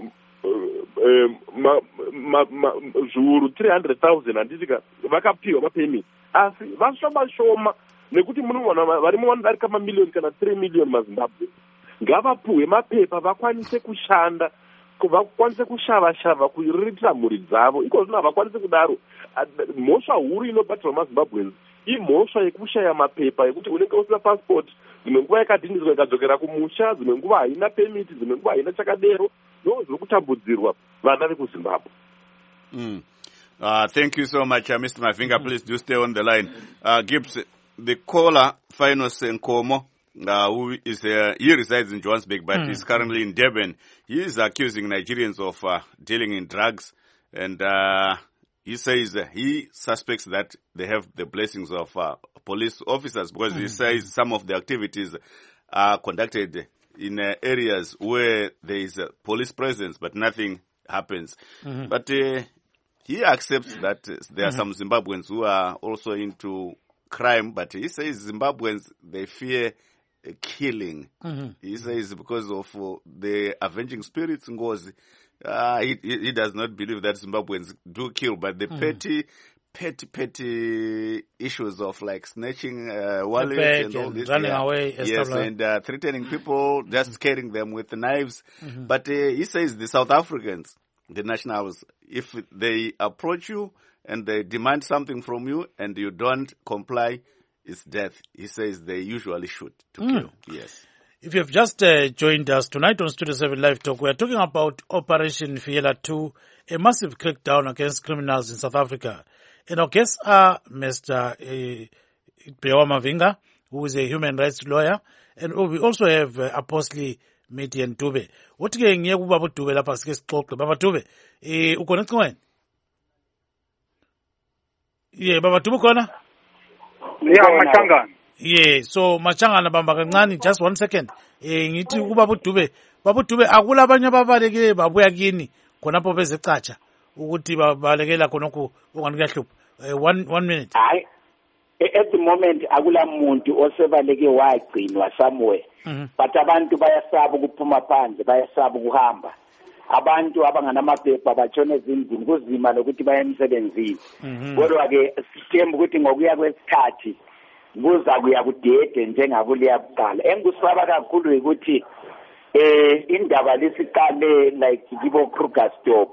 eh, ma, ma, ma, zviuru three hundred thousand handisika vakapiwa mapermits, asi vashoma shoma nekuti munoona vari mudarika mamiliyoni kana three million mazimbabwe. Ngavapuhwe mapepa vakwanise kushanda, vakwanise kushava shava kuriritira mhuri dzavo. Iko zvino havakwanisi kudaro. Mhosva huru inobatirwa mazimbabweans imhosva yekushaya mapepa yekuti unenge usina passport, dzimwe nguva yakadhiniswa ikadzokera kumusha, dzimwe nguva haina permit, dzimwe nguva haina chakadero. Ndo zviri kutambudzirwa vana vekuzimbabwe. Mm. Uh, thank you so much, uh, Mister Mavinga. Please do stay on the line. Uh, Gibbs, the caller, Finos Nkomo, uh, who is uh, he resides in Johannesburg, but mm. is currently in Durban. He is accusing Nigerians of uh, dealing in drugs, and uh, he says uh, he suspects that they have the blessings of uh, police officers, because mm. he says some of the activities are conducted in uh, areas where there is a police presence, but nothing happens. Mm-hmm. But uh, he accepts that uh, there are mm-hmm. some Zimbabweans who are also into crime, but he says Zimbabweans, they fear uh, killing. Mm-hmm. He says because of uh, the avenging spirits, Ngozi, uh, he, he does not believe that Zimbabweans do kill, but the mm-hmm. petty, petty, petty issues of like snatching uh, wallets and all this, running yeah. away, yes, and uh, threatening people, just scaring them with knives. Mm-hmm. But uh, he says the South Africans, the nationals, if they approach you and they demand something from you and you don't comply, it's death. He says they usually shoot to mm. kill. Yes. If you have just uh, joined us tonight on Studio seven Live Talk, we are talking about Operation Fiela two, a massive crackdown against criminals in South Africa. And our guests are Mister Uh, Pewa Mavinga, who is a human rights lawyer, and we also have uh, Apostle Median Dube. What ke ngiye kuba boDube lapha sike sixoxe. Baba Dube, eh ukhona ecingweni? Yeah, Baba Dube khona? Yeah, Machangana. Yeah, so Machangana bamba kancane, just one second. Eh ngithi kuba boDube, Baba Dube akula abanye ababalekile babuya kini khonapho bezecatsha ukuthi babalekela khonokho ungani kuyahlupha. One one minute. Hayi. At the moment akula muntu osebaleke wagcinwa somewhere. Mm-hmm. But abantu bayasaba ukuphuma phandle, bayasaba ukuhamba. Abantu abanganamaphepha batshona ezindlini kuzima lokuthi baye emsebenzini. Kodwa ke sithemba ukuthi ngokuya kwesikhathi kuza kuya kudede njengakuliya kuqala. Engikusaba kakhulu ukuthi eh indaba lesiqale like kibo Krugersdorp.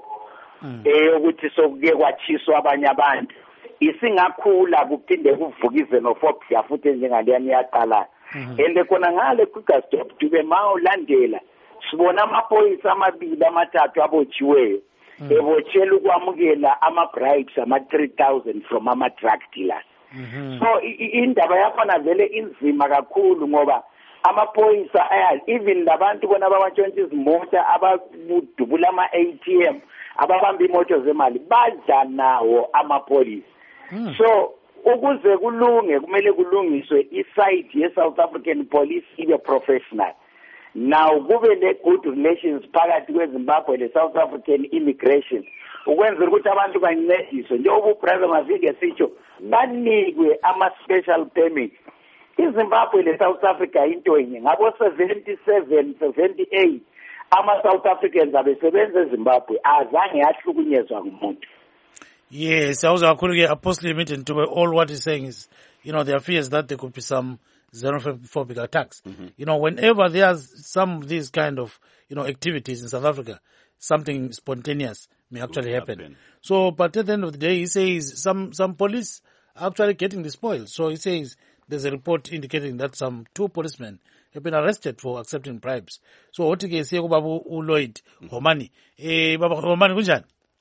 Eh ukuthi sokuke kwachiswa abanye abantu. Isingakhula kuphinde kuvukize nofobia futhi njengaliyani yaqala. Ende khona ngale Krugersdorp Dube mawulandela sibona amaphoyisa amabili amathathu abotshiweyo ebotshela ukwamukela ama bribes ama three thousand from ama drug dealers. So indaba yakhona vele inzima kakhulu ngoba amaphoyisa aya even labantu bona abantshontsha izimota abadubula ama A T M ababamba imoto zemali badla nawo amaphoyisa. So ukuze kulunge kumele kulungiswe iside ye-South African police ibe professional. Now kube le good relations phakathi kweZimbabwe le-South African immigration ukwenzela ukuthi abantu bancediswe njengoba ubrother Mavinga sitsho banikwe ama-special permit. iZimbabwe le-South Africa into enye ngabo seventy-seven seventy-eight ama-South Africans abesebenza eZimbabwe azange yahlukunyezwa ngumuntu. Yes, I was calling Apostle Median Dube. All what he's saying is, you know, there are fears that there could be some xenophobic attacks. Mm-hmm. You know, whenever there's some of these kind of, you know, activities in South Africa, something spontaneous may actually happen. happen. So, but at the end of the day, he says some, some police are actually getting the spoils. So he says there's a report indicating that some two policemen have been arrested for accepting bribes. So, what you say about Lloyd Homani? Eh, Baba Homani, kunjani?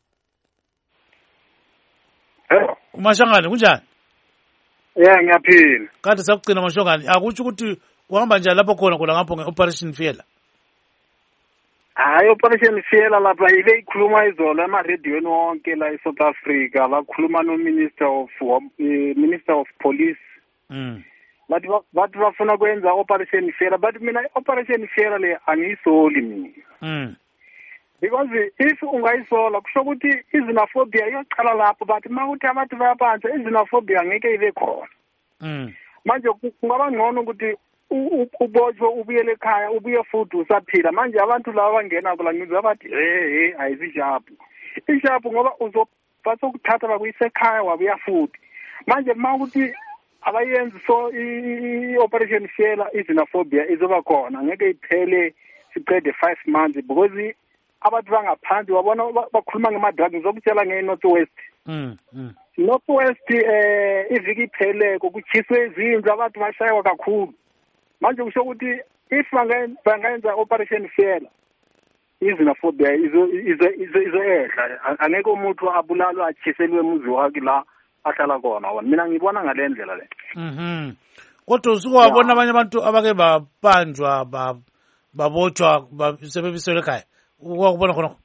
Umashangane kunjani? Yeah, ngiyaphila. Kade sakugcina mashongane. Akutsho ukuthi uhamba njani lapho khona khona ngapho ngeoperation Fiela? hayi operation Fiela lapha ibe ikhuluma izolo emarediyweni wonke la eSouth Africa bakhuluma no-minister of uh, minister of police mm. bathi bathi bafuna kwenza operation Fiela but mina operation Fiela le angiyisoli mina mm. because if ungayisola kusho ukuthi izinophobia iyoqala lapho but mawuthi abantu bayabanjwa izinophobia ngeke ibe khona mm. manje kungaba ngcono ukuthi ubotshwe ubuyele ekhaya ubuye futhi usaphila manje abantu laba bangena kula ngizwa bathi eh eh ayizijaphu ijaphu ngoba uzophatha ukuthatha bakuyise ekhaya wabuya futhi manje mawuthi abayenzi so i-operation Fiela izinophobia izoba khona ngeke iphele siqede five months because abantu bangaphansi wabona bakhuluma ngema-drugs ngizokutshela nge-North West mm. mm. North West eh iviki iphele kokuchiswe izindlu abantu bashaywa kakhulu manje kusho ukuthi if bangayenza operation Fiela izinophobia izo izo izo ehla angeke umuntu abulalwe achiselwe umuzi wakhe la ahlala khona wona mina ngibona ngale ndlela le mhm kodwa usuke wabona abanye abantu abake babanjwa babotshwa basebebiselwe ekhaya ukubona khona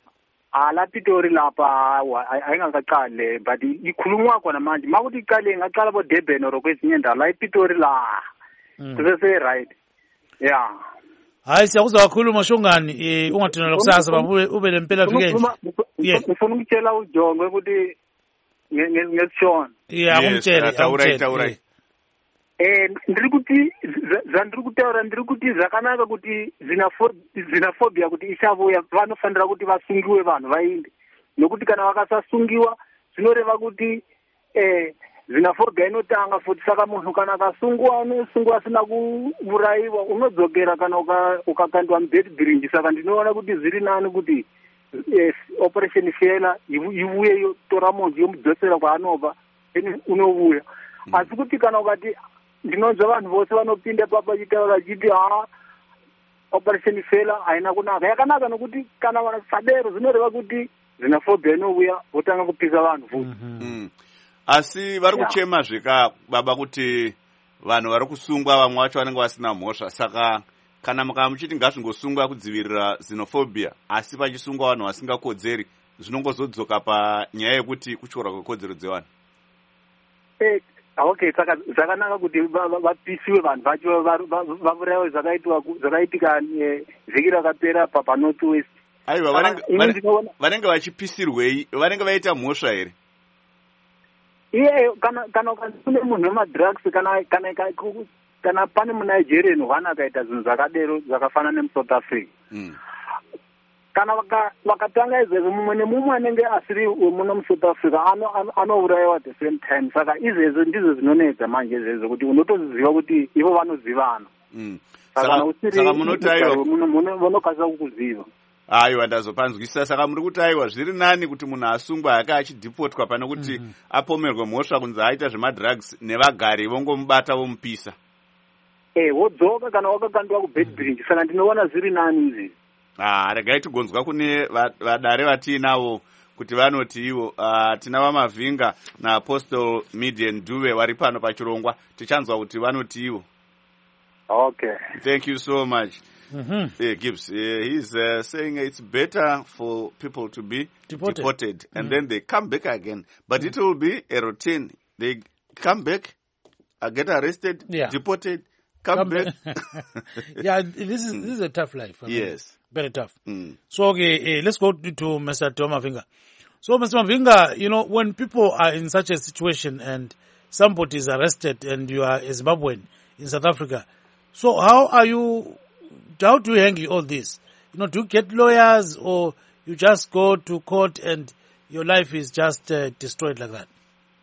ala Pitori lapha ayingakaqale but ikhulumwa khona manje makuthi iqale ngaqala bo Durban or kwezinye indawo la ePitori la kusese right yeah hayi siyakuzwa kakhulu mashongani ungathina kusasa babuye ube lempela vike yes ngifuna ukutshela uJongo ukuthi ngesishona yeah umtshele awurayita eh ndiri kuti zandiri kutaura ndiri kuti zvakanaka kuti zinophobia kuti ishavuya vanofanira kuti vasungiwe vanhu vainde nokuti kana vakasasungiwa zvinoreva kuti eh zinophobia inotanga futi saka munhu kana akasungwa unosungwa asina kuurayiwa unodzokera kana ukakandwa mubhedhirinji saka ndinoona kuti zviri nani kuti operation Fiela ivuye yotora munhu yomudzosera kwaanobva unovuya asi kuti kana ukati ndinonzwa vanhu vose vanopinda papa chitaura vachiti ha operation Fiela haina kunaka yakanaka nokuti kana vanasadero zvinoreva kuti zinophobia inouya votanga kupisa vanhu futi asi vari kuchema zvika baba kuti vanhu vari kusungwa vamwe vacho vanenge vasina mhosva saka kana mukava muchiti ngazvingosungwa kudzivirira xenophobia asi pachisungwa vanhu vasingakodzeri zvinongozodzoka panyaya yekuti kutyorwa kwekodzero dzevanhu eh okay saka zvakanaka kuti vapisiwe vanhu vacho vavurayiwe zvakaitika vhiki rakapera paNorth West aiwa vanenge vachipisirwei vanenge vaita mhosva here iye kana kana kune munhu wemadrugs kana kana kana pane muNigerian one akaita zvinhu zvakadero zvakafanana nemuSouth Africa kana vakatanga izvezvo mumwe nemumwe anenge asiri muno muSouth Africa anourayiwa at the same time saka izvezvo ndizvo zvinonetsa manje izvezvo kuti unotoziva kuti ivo vanozivana saka munoti aiwa vanokasira kukuziva aiwa ndazopanzwisisa saka muri kuti aiwa zviri nani kuti munhu asungwa yake achidhipotwa pane kuti mm -hmm. apomerwe mhosva kunzi aita zvemadrugs nevagari vongomubata vomupisa eh wodzoka kana wakakandwa kubhedhirinji saka ndinoona zviri nani izvi ah regai tigonzwa kune vadare vatiinavo kuti vanoti ivo uh, tina vamavhinga naapostle Midian Duve vari pano pachirongwa tichanzwa kuti vanoti ivo okay thank you so much. Mm-hmm. Yeah, Gibbs, uh, he's uh, saying it's better for people to be deported, deported and mm-hmm. then they come back again. But mm-hmm. it will be a routine. They come back, uh, get arrested, yeah. deported, come, come back. Yeah, this is this is a tough life. I mean, yes. Very tough. Mm. So, okay, uh, let's go to, to Mister Mavinga. So, Mister Mavinga, you know, when people are in such a situation and somebody is arrested and you are a Zimbabwean in South Africa, so how are you... How do you handle all this? You know, do you get lawyers or you just go to court and your life is just uh, destroyed like that?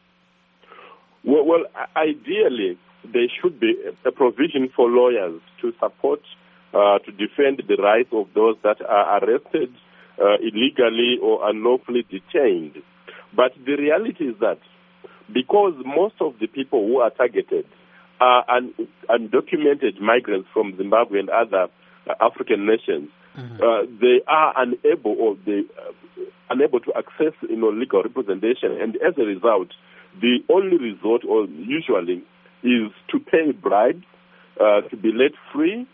Well, well, ideally, there should be a provision for lawyers to support, uh, to defend the rights of those that are arrested uh, illegally or unlawfully detained. But the reality is that because most of the people who are targeted are un- undocumented migrants from Zimbabwe and other uh, African nations, mm-hmm. uh, they are unable or they uh, unable to access, you know, legal representation, and as a result, the only resort, or usually, is to pay bribes uh, to be let free,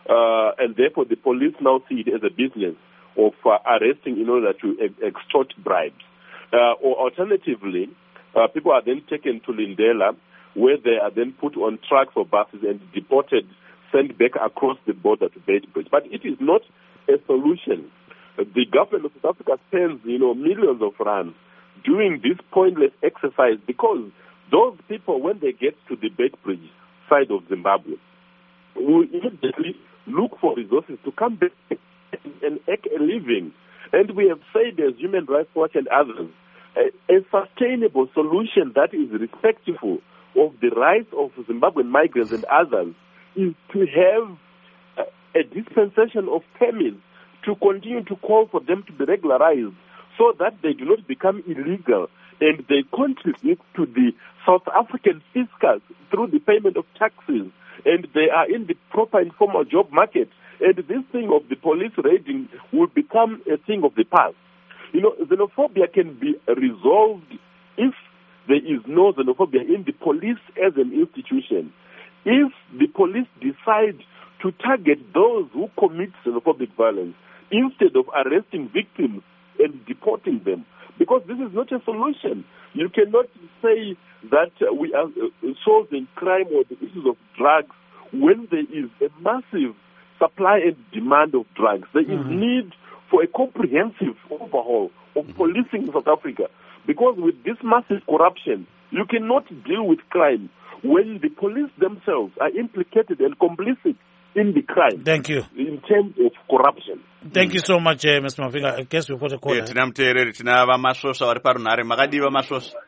uh, and therefore the police now see it as a business of uh, arresting in order to ex- extort bribes. Uh, or alternatively, uh, people are then taken to Lindela, where they are then put on trucks or buses and deported, sent back across the border to Beitbridge. But it is not a solution. The government of South Africa spends, you know, millions of rands doing this pointless exercise because those people, when they get to the Beitbridge side of Zimbabwe, will immediately look for resources to come back and make a living. And we have said as Human Rights Watch and others, a, a sustainable solution that is respectful of the rights of Zimbabwean migrants and others is to have a, a dispensation of permits to continue to call for them to be regularized so that they do not become illegal and they contribute to the South African fiscus through the payment of taxes, and they are in the proper informal job market. And this thing of the police raiding will become a thing of the past. You know, xenophobia can be resolved if there is no xenophobia in the police as an institution. If the police decide to target those who commit xenophobic violence instead of arresting victims and deporting them, because this is not a solution. You cannot say that uh, we are uh, solving crime or the issues of drugs when there is a massive supply and demand of drugs. There mm-hmm. is need for a comprehensive overhaul of mm-hmm. policing in South Africa, because with this massive corruption, you cannot deal with crime when the police themselves are implicated and complicit in the crime. Thank you. In terms of corruption. Thank mm. you so much, uh, Mister Mavinga. I guess we've got a call. Yeah, tina mteereri tina vamasvosva vari parunhare makadiva masvosva.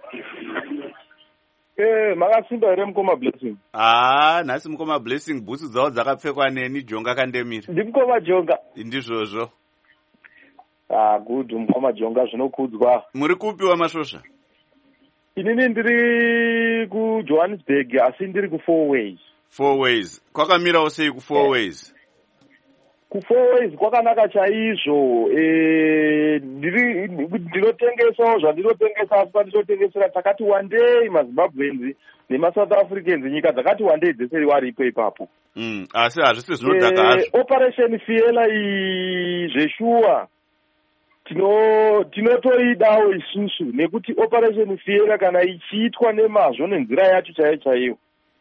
Eh, makasimba here mukoma blessing. Ah, nhasi mukoma blessing bhutsu dzavo dzakapfekwa neni jonga kandemira. Ndimukoma jonga. Ndizvozvo. Ah, good, mukoma jonga zvinokudzwa. Muri kupiwa masvosva? Inini ndiri kuJohannesburg asi ndiri ku Four Ways. Four Ways. Kwakamirawo sei ku Four Ways? Ku Four Ways kwakanaka chaizvo. Eh, ndiri ndinotengesawo zvandinotengesa asi pandinotengesera takati one day maZimbabweans nemaSouth Africans nyika dzakati one day dzese waripo ipapo. Mm, asi hazvisi zvinodhaka hazvo. Operation Fiela iyi zveshuwa tino tinotoidawo isusu nekuti Operation Fiela kana ichiitwa nemazvo nenzira yacho chaiyo chaiyo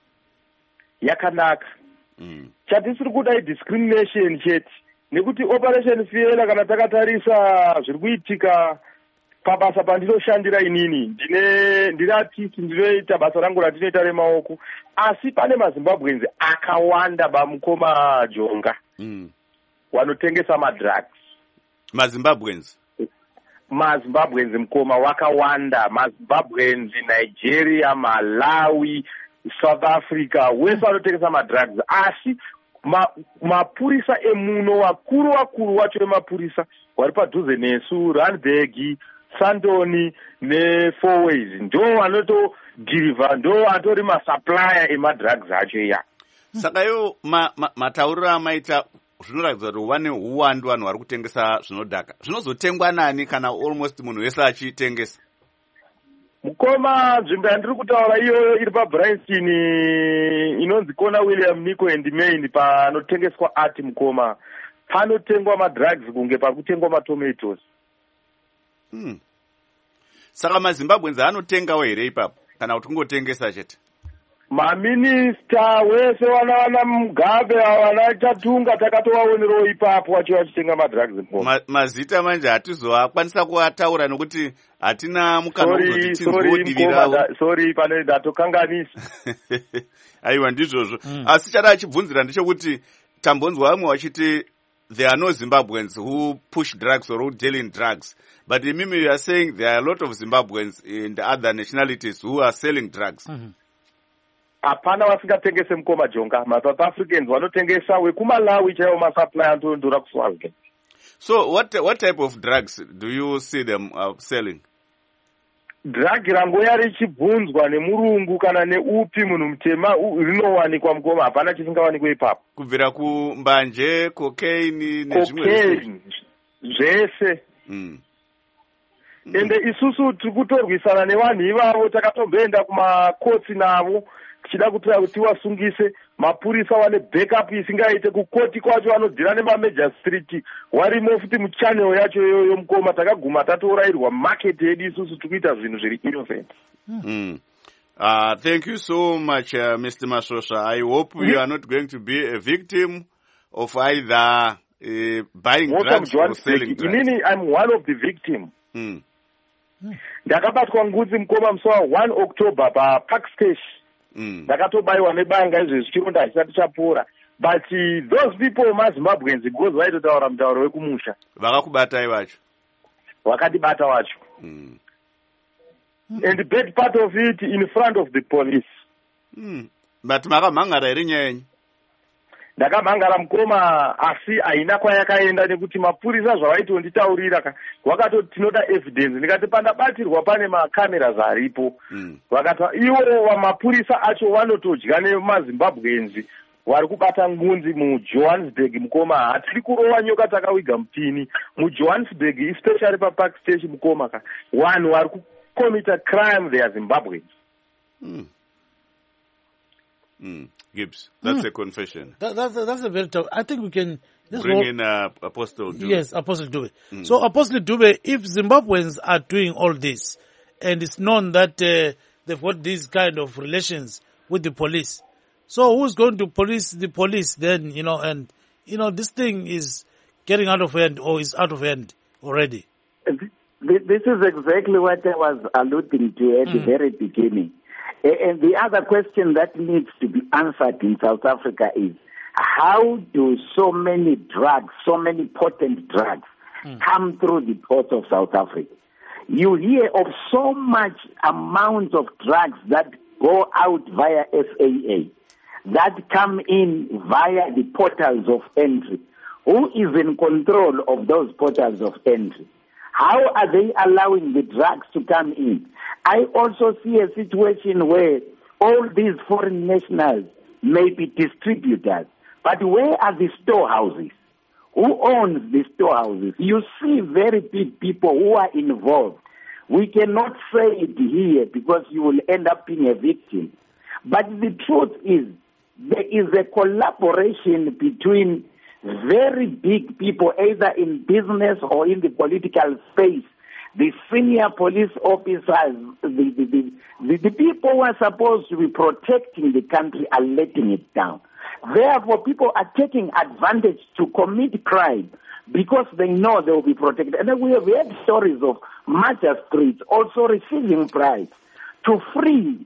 yakanaka. Mm. Chatisiri kuda discrimination chete nekuti Operation Fiela kana takatarisa zviri kuitika pabasa pandinoshandira inini ndine ndiratisti ndinoita basa rangu ratinoita remaoko asi pane maZimbabweans akawanda bamukoma jonga mm. wanotengesa madrugs. maZimbabweans maZimbabweans mukoma wakawanda, maZimbabweans Nigeria, Malawi, South Africa wese vanotengesa madrugs asi mapurisa ma emuno wakuru wakuru wacho emapurisa vari padhuze nesu Randburg, Sandoni neFour Ways ndo vanotodhirivha, ndo vatori masupplier emadrugs acho iya. Saka iwo matauriro ma, amaita zvinoratidza kuti vane uwandu vanhu vari kutengesa zvinodhaka. Zvinozotengwa nani kana almost munhu wese achitengesa? Mukoma nzvimbo yandiri kutaura iyoyo iri paBryanston inonzi Kona William Nico and Main panotengeswa ati mukoma. Panotengwa madrugs kunge pakutengwa matomatoes. Hmm. Saka maZimbabweans anotengawo here ipapo kana kuti kungotengesa chete? Maminista wese wana wana Mugabe wana Chatunga takatovaonerawo ipapo wacho vachitenga madrugs mukoma. Ma, mazita manje hatizokwanisa kuataura nokuti hatina mukana wekuzoti tingodivirawo. Sorry pane ndatokanganisa. Aiwa ndizvozvo. Mm. Asi chada achibvunzira ndechekuti tambonzwa vamwe vachiti there are no Zimbabweans who push drugs or who deal in drugs. But imimi you are saying there are a lot of Zimbabweans and other nationalities who are selling drugs. Mm-hmm. Hapana vasingatengese mukoma jonga. MaSouth Africans vanotengesa wekumalawi chaiwo masupply antondora kuSwaziland. So what what type of drugs do you see them uh, selling? Drug rangoya richibvunzwa nemurungu kana neupi munhu mutema rinowanikwa mukoma, hapana chisingawanikwa ipapo. Kubvira kumbanje, cocaine nezvimwe cocaine zvese. Mm. Ende isusu tiri kutorwisana nevanhu ivavo, takatomboenda kumakotsi navo tichida kuti tiwasungise mapurisa wane backup isingaite kukoti kwacho vanodzira nemamajor street warimo futi muchannel yacho iyoyo mukoma takaguma tatourayirwa market yedu isusu tikuita zvinhu zviri innocent. Mm. Uh, thank you so much, uh, Mister Masosha. I hope you are not going to be a victim of either uh, buying drugs or selling drugs. Meaning I'm one of the victims. Mm. Ndakabatwa ngudzi mukoma musi wa one October paPark Station. Mm. Ndakatobayiwa nebanga izvezvi chironda chisati chapora. But uh, those people maZimbabweans because vaitotaura mutauro wekumusha. Vakakubatai vacho. Vakatibata wacho. Mm. And the bad part of it in front of the police. Mm. But makamhangara iri nyaya yenyu? Ndakamhangara mukoma asi haina kwayakaenda nekuti mapurisa zvavaitonditaurira vakatoti tinoda evidence ndikati pandabatirwa pane macameras aripo. Mm. Vakati ivo mapurisa acho vanotodya nemaZimbabweans vari kubata ngunzi muJohannesburg mukoma hatiri kurova nyoka takawiga mutini muJohannesburg especially paPark Station mukoma ka vanhu vari commit a crime they are Zimbabweans. Mm. Mm. Gibbs, that's mm. a confession. That, that's, a, that's a very tough. I think we can Bring whole, in uh, Apostle Dube. Yes, Apostle Dube. Mm. So, Apostle Dube, if Zimbabweans are doing all this, and it's known that uh, they've got these kind of relations with the police, so who's going to police the police then, you know, and, you know, this thing is getting out of hand or is out of hand already? This is exactly what I was alluding to at mm. the very beginning. And the other question that needs to be answered in South Africa is, how do so many drugs, so many potent drugs, mm. come through the ports of South Africa? You hear of so much amount of drugs that go out via S A A, that come in via the portals of entry. Who is in control of those portals of entry? How are they allowing the drugs to come in? I also see a situation where all these foreign nationals may be distributors, but where are the storehouses? Who owns the storehouses? You see very big people who are involved. We cannot say it here because you will end up being a victim. But the truth is, there is a collaboration between very big people, either in business or in the political space. The senior police officers, the, the, the, the, the people who are supposed to be protecting the country are letting it down. Therefore, people are taking advantage to commit crime because they know they will be protected. And then we have had stories of magistrates also receiving bribes to free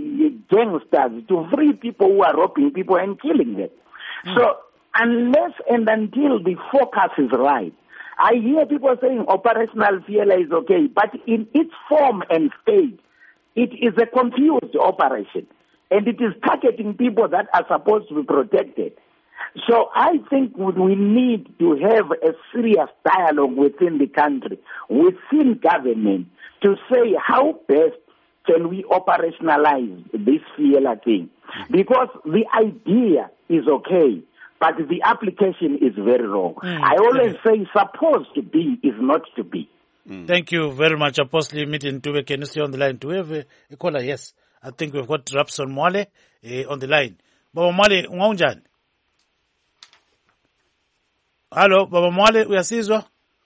gangsters, to free people who are robbing people and killing them. Mm. So, unless and until the focus is right, I hear people saying operational Fiela is okay, but in its form and state, it is a confused operation, and it is targeting people that are supposed to be protected. So I think we need to have a serious dialogue within the country, within government, to say how best can we operationalize this Fiela thing. Because the idea is okay, but the application is very wrong. Mm, I always yeah. say supposed to be is not to be. Mm. Thank you very much, Apostle Meeting Tube. Can you stay on the line? Do we have a, a caller? Yes. I think we've got Rapson Mwale uh, on the line. Baba Mwale, ungaunjani? Hello, Baba Mwale, uyasizwa?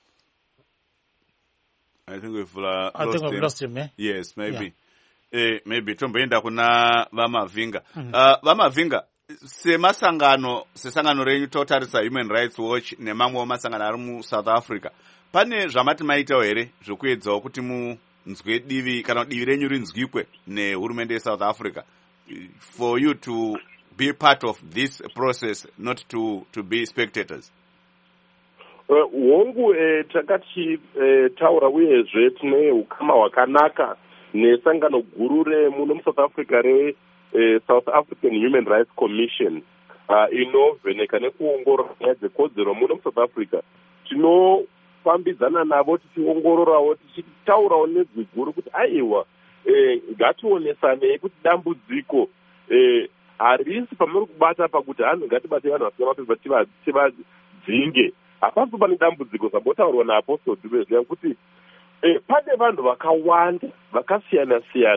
I think we've uh, I lost think we've him. lost him, eh? Yes, maybe. Yeah. Eh, maybe tomboenda kuna Vamavinga. Mm-hmm. Uh, Vamavinga, semasangano sesangano renyu totarisa Human Rights Watch nemamwe masangano ari mu South Africa, pane zvamati maitawo here zvokuedzawo kuti munzwe divi kana divi renyu rinzwikwe nehurumende yeSouth Africa for you to be part of this process, not to to be spectators? Hongu uh, eh, takati eh, taura uyezve tine ukama hwakanaka nesangano guru remuno muSouth Africa re Uh, South African Human Rights Commission uh, inovheneka nekuongorora nyaya dzekodzero muno muSouth Africa. Tinofambidzana navo tichiongororawo tichitaurawo nezwi guru kuti aiwa eh, ngationesanei kuti dambudziko eh, harisi pamuri kubata pakuti hanhu ngatibate vanhu vasina mapepa tivadzinge. Hapaso pane dambudziko zambotaurwa naApostle Dube zviya kuti eh, pane vanhu vakawanda vakasiyana siyana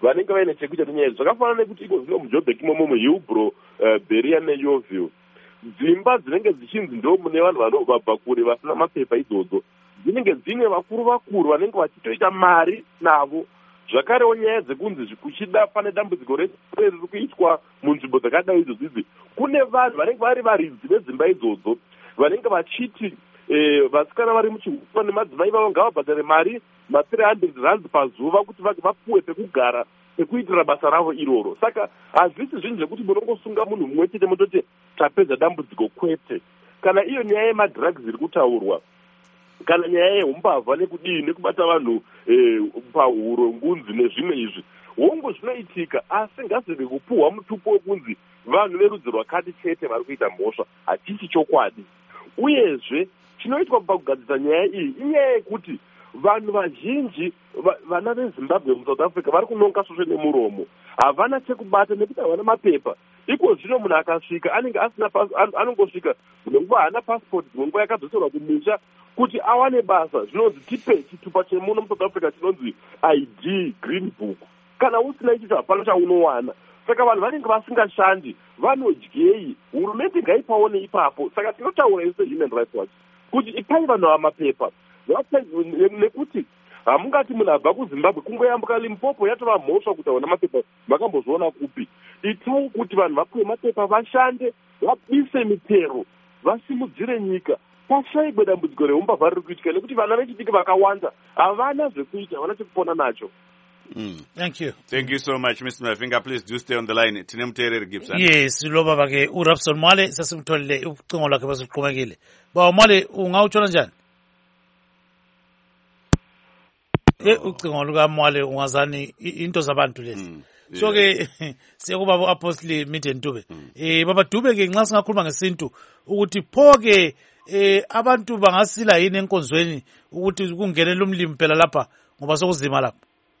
vanenge vaine chekuita nenyaya idzi zvakafanana nekuti iko zvino mujoburg imomo muhillbrow uh, beria neyeoville dzimba dzinenge dzichinzi ndo mune vanhu vanobva kure vasina mapepa idzodzo dzinenge dzine vakuru vakuru vanenge vachitoita mari navo zvakarewo nyaya dzekunzi kuchida pane dambudziko riri kuitwa munzvimbo dzakadai idzodzi kune vanhu vanenge vari varidzi vedzimba idzodzo vanenge vachiti vasikana vari muchigupa nemadzimai vavo ngavabhadhare mari ma-three hundred rands pazuva kuti vapuwe pekugara pekuitira basa ravo iroro. Saka hazvisi zvinhu zvekuti munongosunga munhu mumwe chete mutoti tapedza dambudziko, kwete. Kana iyo nyaya yemadrugs iri kutaurwa, kana nyaya yeumbavha nekudii nekubata vanhu pahuro, ngunzi nezvimwe izvi, hongu zvinoitika, asi ngazvive kupuhwa mutupo wekunzi vanhu verudzi rwakati chete vari kuita mhosva. Hachisi chokwadi. Uyezve chinoitwa pakugadzisa nyaya iyi inyaya yekuti vanhu vazhinji vana vezimbabwe muSouth Africa vari kunonga svosve nemuromo, havana chekubata nekuti havana mapepa. Iko zvino munhu akasvika anenge asina, anongosvika nenguva haana passport, nenguva yakadzoserwa kumusha kuti awane basa zvinonzi tipe chitupa chemuno muSouth Africa chinonzi I D green book. Kana usina ichicho hapana chaunowana. Saka vanhu vanenge vasingashandi, vanodyei, hurumende ngaipaone ipapo. Saka tinotaura ise Human Rights Watch kuti ipai vanhu vamapepa, nekuti hamungati munhu abva kuZimbabwe kungoyambuka Limpopo yatova mhosva kuti havana mapepa, makambozviona kupi? Itai kuti vanhu vapuwe mapepa, vashande, vabise mitero, vasimudzire nyika, pashayigwe dambudziko reumbavha riri kuitika, nekuti vana vechidiki vakawanda havana zvekuita, havana chekupona nacho. Mm. Thank you. Thank you so much, Mister Mavinga. Please do stay on the line. Tine Muterere Gibson. Yes, loba bake uRapson Mwale sasimtholile ucingo lakhe basiqhubekile. Ba Mwale ungawutshona njani? Eh ucingo luka Mwale ungazani into zabantu lezi. Mm. Yeah. So ke siyekuba bo Apostle Mide Ntube. Mm. Eh baba Dube ke nxa singakhuluma ngesintu ukuthi phoke eh abantu bangasila yini enkonzweni ukuthi kungenele umlimi phela lapha ngoba sokuzima lapha.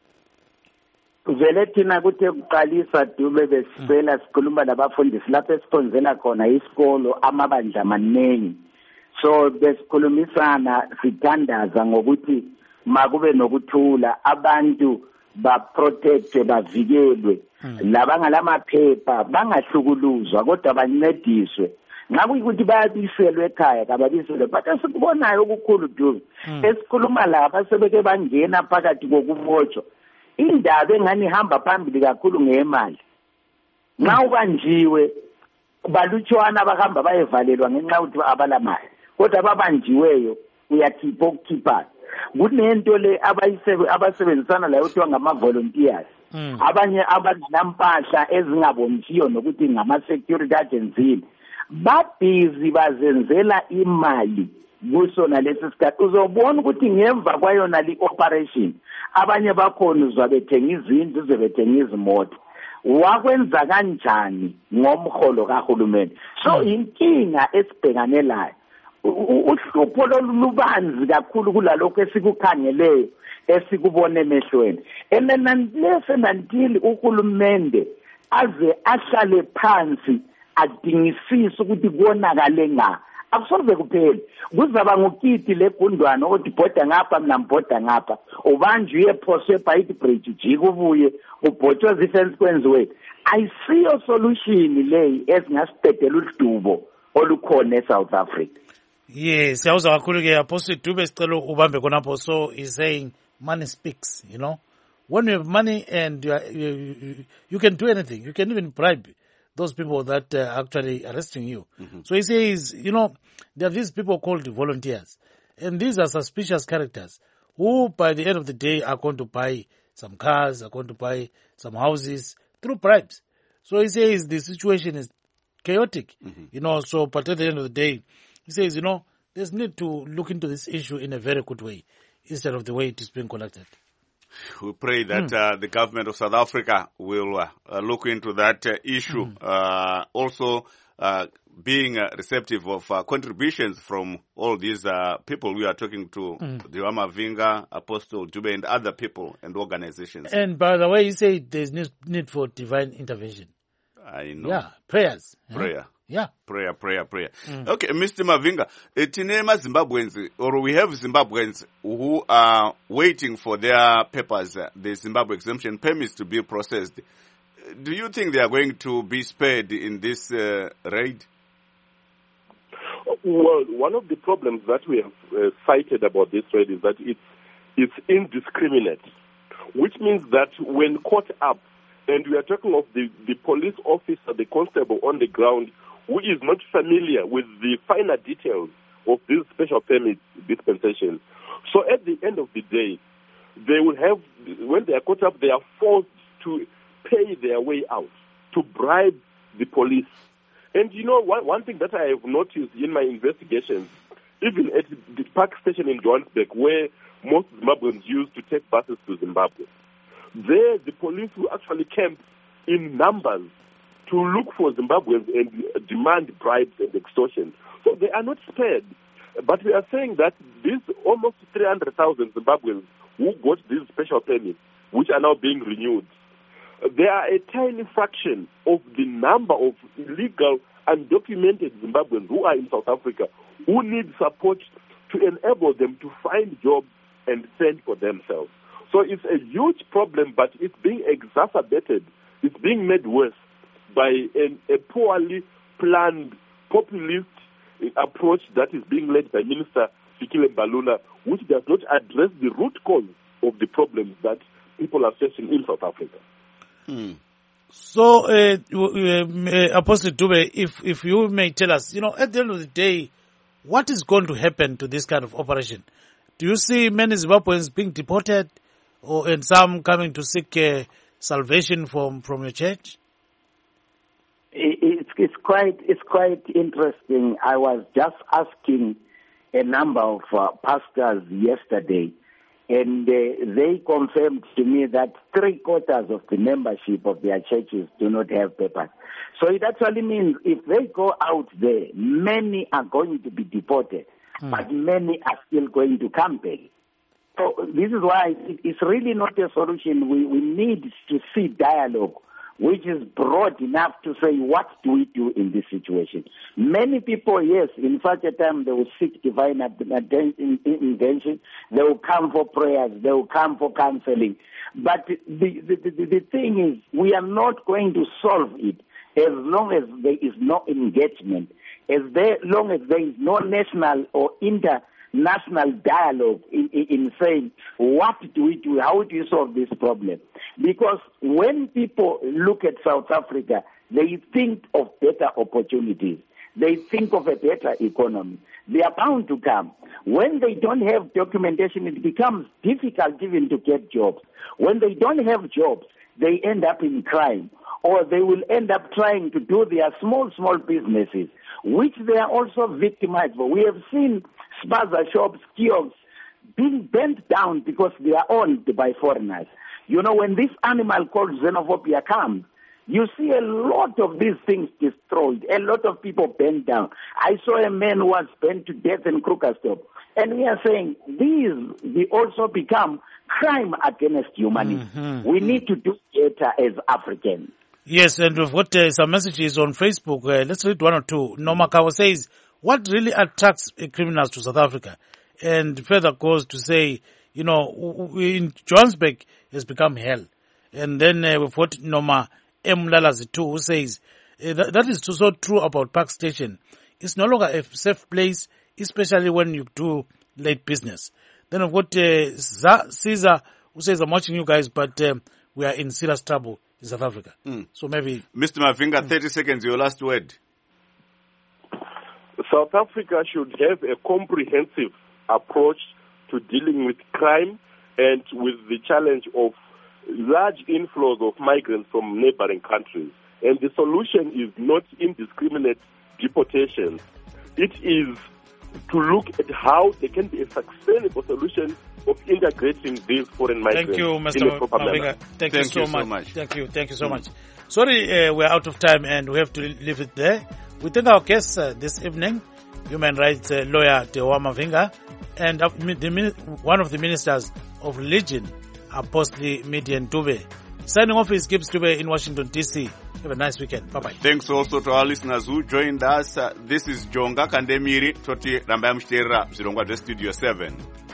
Vele thina kuthe kuqalisa Dube besicela sikhuluma labafundisi lapho esikhonzela khona isikolo amabandla amaningi. So besikhulumisana sithandaza ngokuthi makube nokuthula, abantu baprotectwe, bavikelwe, labangalamaphepha bangahlukuluzwa kodwa bancediswe. Ngakuyikuthi bayabiselwe ekhaya kababiselwe, but esikubonayo okukhulu Dube esikhuluma lapha sebeke bangena phakathi kokubotshwa. Indaba engani ihamba phambili kakhulu ngemali. Nxa ubanjiwe balutshwana abahamba bayevalelwa ngenxa ukuthi abalamali, kodwa ababanjiweyo uyakhipha okukhiphayo. Kunento le abasebenzisana layo kuthiwa ngama-volunteers, abanye abanampahla ezingabonisiyo nokuthi ngama-security agency, babhizi bazenzela imali kusona lesi sikhathi. Uzobona ukuthi ngemva kwayona li-operation abanye bakhona uzabethenga izindlu, uzabethenga izimoto. Wakwenza kanjani ngomholo kahulumeni? So inkinga esibhekane layo, uhlupho lolubanzi kakhulu kulalokho esikukhangeleyo esikubone emehlweni. Enenanilese nantili uhulumende aze ahlale phansi adingisise ukuthi konakale nga. Akusoze kuphela, kuzaba ngukiti legundwana ukuthi bhoda ngapha mina mbhoda ngapha, ubanjwe uyephoswe eBhayiti Bridge ujike ubuye ubhotshwe zifensi kwenziwe. Ayisiyo solution leyi esingasibhedela udubo olukhona eSouth Africa. Yes, siyawuza kakhulu ke Apostle Dube sicela ubambe khonapho. So he's saying money speaks, you know. When you have money and you, are, you, you, you can do anything, you can even bribe those people that uh, are actually arresting you. Mm-hmm. So he says, you know, there are these people called volunteers. And these are suspicious characters who, by the end of the day, are going to buy some cars, are going to buy some houses through bribes. So he says the situation is chaotic, mm-hmm. you know, so but at the end of the day, he says, you know, there's need to look into this issue in a very good way instead of the way it is being conducted. We pray that mm. uh, the government of South Africa will uh, uh, look into that uh, issue. Mm. Uh, also, uh, being uh, receptive of uh, contributions from all these uh, people we are talking to, mm. Dube Mavinga, Apostle Dube, and other people and organizations. And by the way, you say there's need for divine intervention. I know. Yeah, prayers. Prayer. Yeah. Prayer, prayer, prayer. Mm. Okay, Mister Mavinga, uh, Tinema Zimbabweans, or we have Zimbabweans who are waiting for their papers, uh, the Zimbabwe exemption permits to be processed. Do you think they are going to be spared in this uh, raid? Well, one of the problems that we have uh, cited about this raid is that it's, it's indiscriminate, which means that when caught up, and we are talking of the, the police officer, the constable on the ground, who is not familiar with the finer details of these special permit dispensations. So at the end of the day, they will have, when they are caught up, they are forced to pay their way out, to bribe the police. And you know, one, one thing that I have noticed in my investigations, even at the Park Station in Johannesburg, where most Zimbabweans used to take buses to Zimbabwe, there the police will actually camp in numbers to look for Zimbabweans and demand bribes and extortion. So they are not spared. But we are saying that these almost three hundred thousand Zimbabweans who got these special permits, which are now being renewed, they are a tiny fraction of the number of illegal, undocumented Zimbabweans who are in South Africa, who need support to enable them to find jobs and fend for themselves. So it's a huge problem, but it's being exacerbated. It's being made worse by an, a poorly planned populist approach that is being led by Minister Fikile Mbalula, which does not address the root cause of the problems that people are facing in South Africa. Hmm. So, uh, uh, Apostle Dube, if, if you may tell us, you know, at the end of the day, what is going to happen to this kind of operation? Do you see many Zimbabweans being deported, or and some coming to seek uh, salvation from, from your church? It's, it's quite it's quite interesting. I was just asking a number of uh, pastors yesterday, and uh, they confirmed to me that three quarters of the membership of their churches do not have papers. So it actually means if they go out there, many are going to be deported, hmm. but many are still going to come back. So this is why it's really not a solution. We, we need to see dialogue, which is broad enough to say, what do we do in this situation? Many people, yes, in such a time, they will seek divine intervention. They will come for prayers. They will come for counseling. But the, the, the, the thing is, we are not going to solve it as long as there is no engagement, as there, long as there is no national or inter national dialogue in, in, in saying, what do we do, how do you solve this problem? Because when people look at South Africa, they think of better opportunities. They think of a better economy. They are bound to come. When they don't have documentation, it becomes difficult even to get jobs. When they don't have jobs, they end up in crime, or they will end up trying to do their small, small businesses, which they are also victimized for. We have seen spaza shops, kiosks, being burnt down because they are owned by foreigners. You know, when this animal called xenophobia comes, you see a lot of these things destroyed, a lot of people burnt down. I saw a man who was burnt to death in Krugersdorp. And we are saying these, they also become crime against humanity. Mm-hmm. We need to do better as Africans. Yes, and we've got uh, some messages on Facebook. Uh, let's read one or two. Noma Kawa says, what really attracts uh, criminals to South Africa? And further goes to say, you know, in Johannesburg has become hell. And then uh, we've got Noma M. Lalazi too, who says, uh, that, that is so true about Park Station. It's no longer a safe place, especially when you do late business. Then we've got uh, Caesar, who says, I'm watching you guys, but um, we are in serious trouble in South Africa. Mm. So maybe... Mister Mavinga, mm. thirty seconds, your last word. South Africa should have a comprehensive approach to dealing with crime and with the challenge of large inflows of migrants from neighboring countries. And the solution is not indiscriminate deportation. It is to look at how there can be a sustainable solution of integrating these foreign migrants. Thank you, Mister Mavinga. Thank, Thank you, so, you much. so much. Thank you. Thank you so mm. much. Sorry, uh, we're out of time and we have to leave it there. We thank our guests uh, this evening, human rights uh, lawyer Tewa Mavinga, and uh, the, one of the ministers of religion, Apostle Midian Dube. Signing off is Gibbs Dube in Washington, D C. Have a nice weekend. Bye-bye. Thanks also to our listeners who joined us. Uh, this is Jonga Kandemiri, Toti Rambayam Shtera, Zirongwa Studio seven.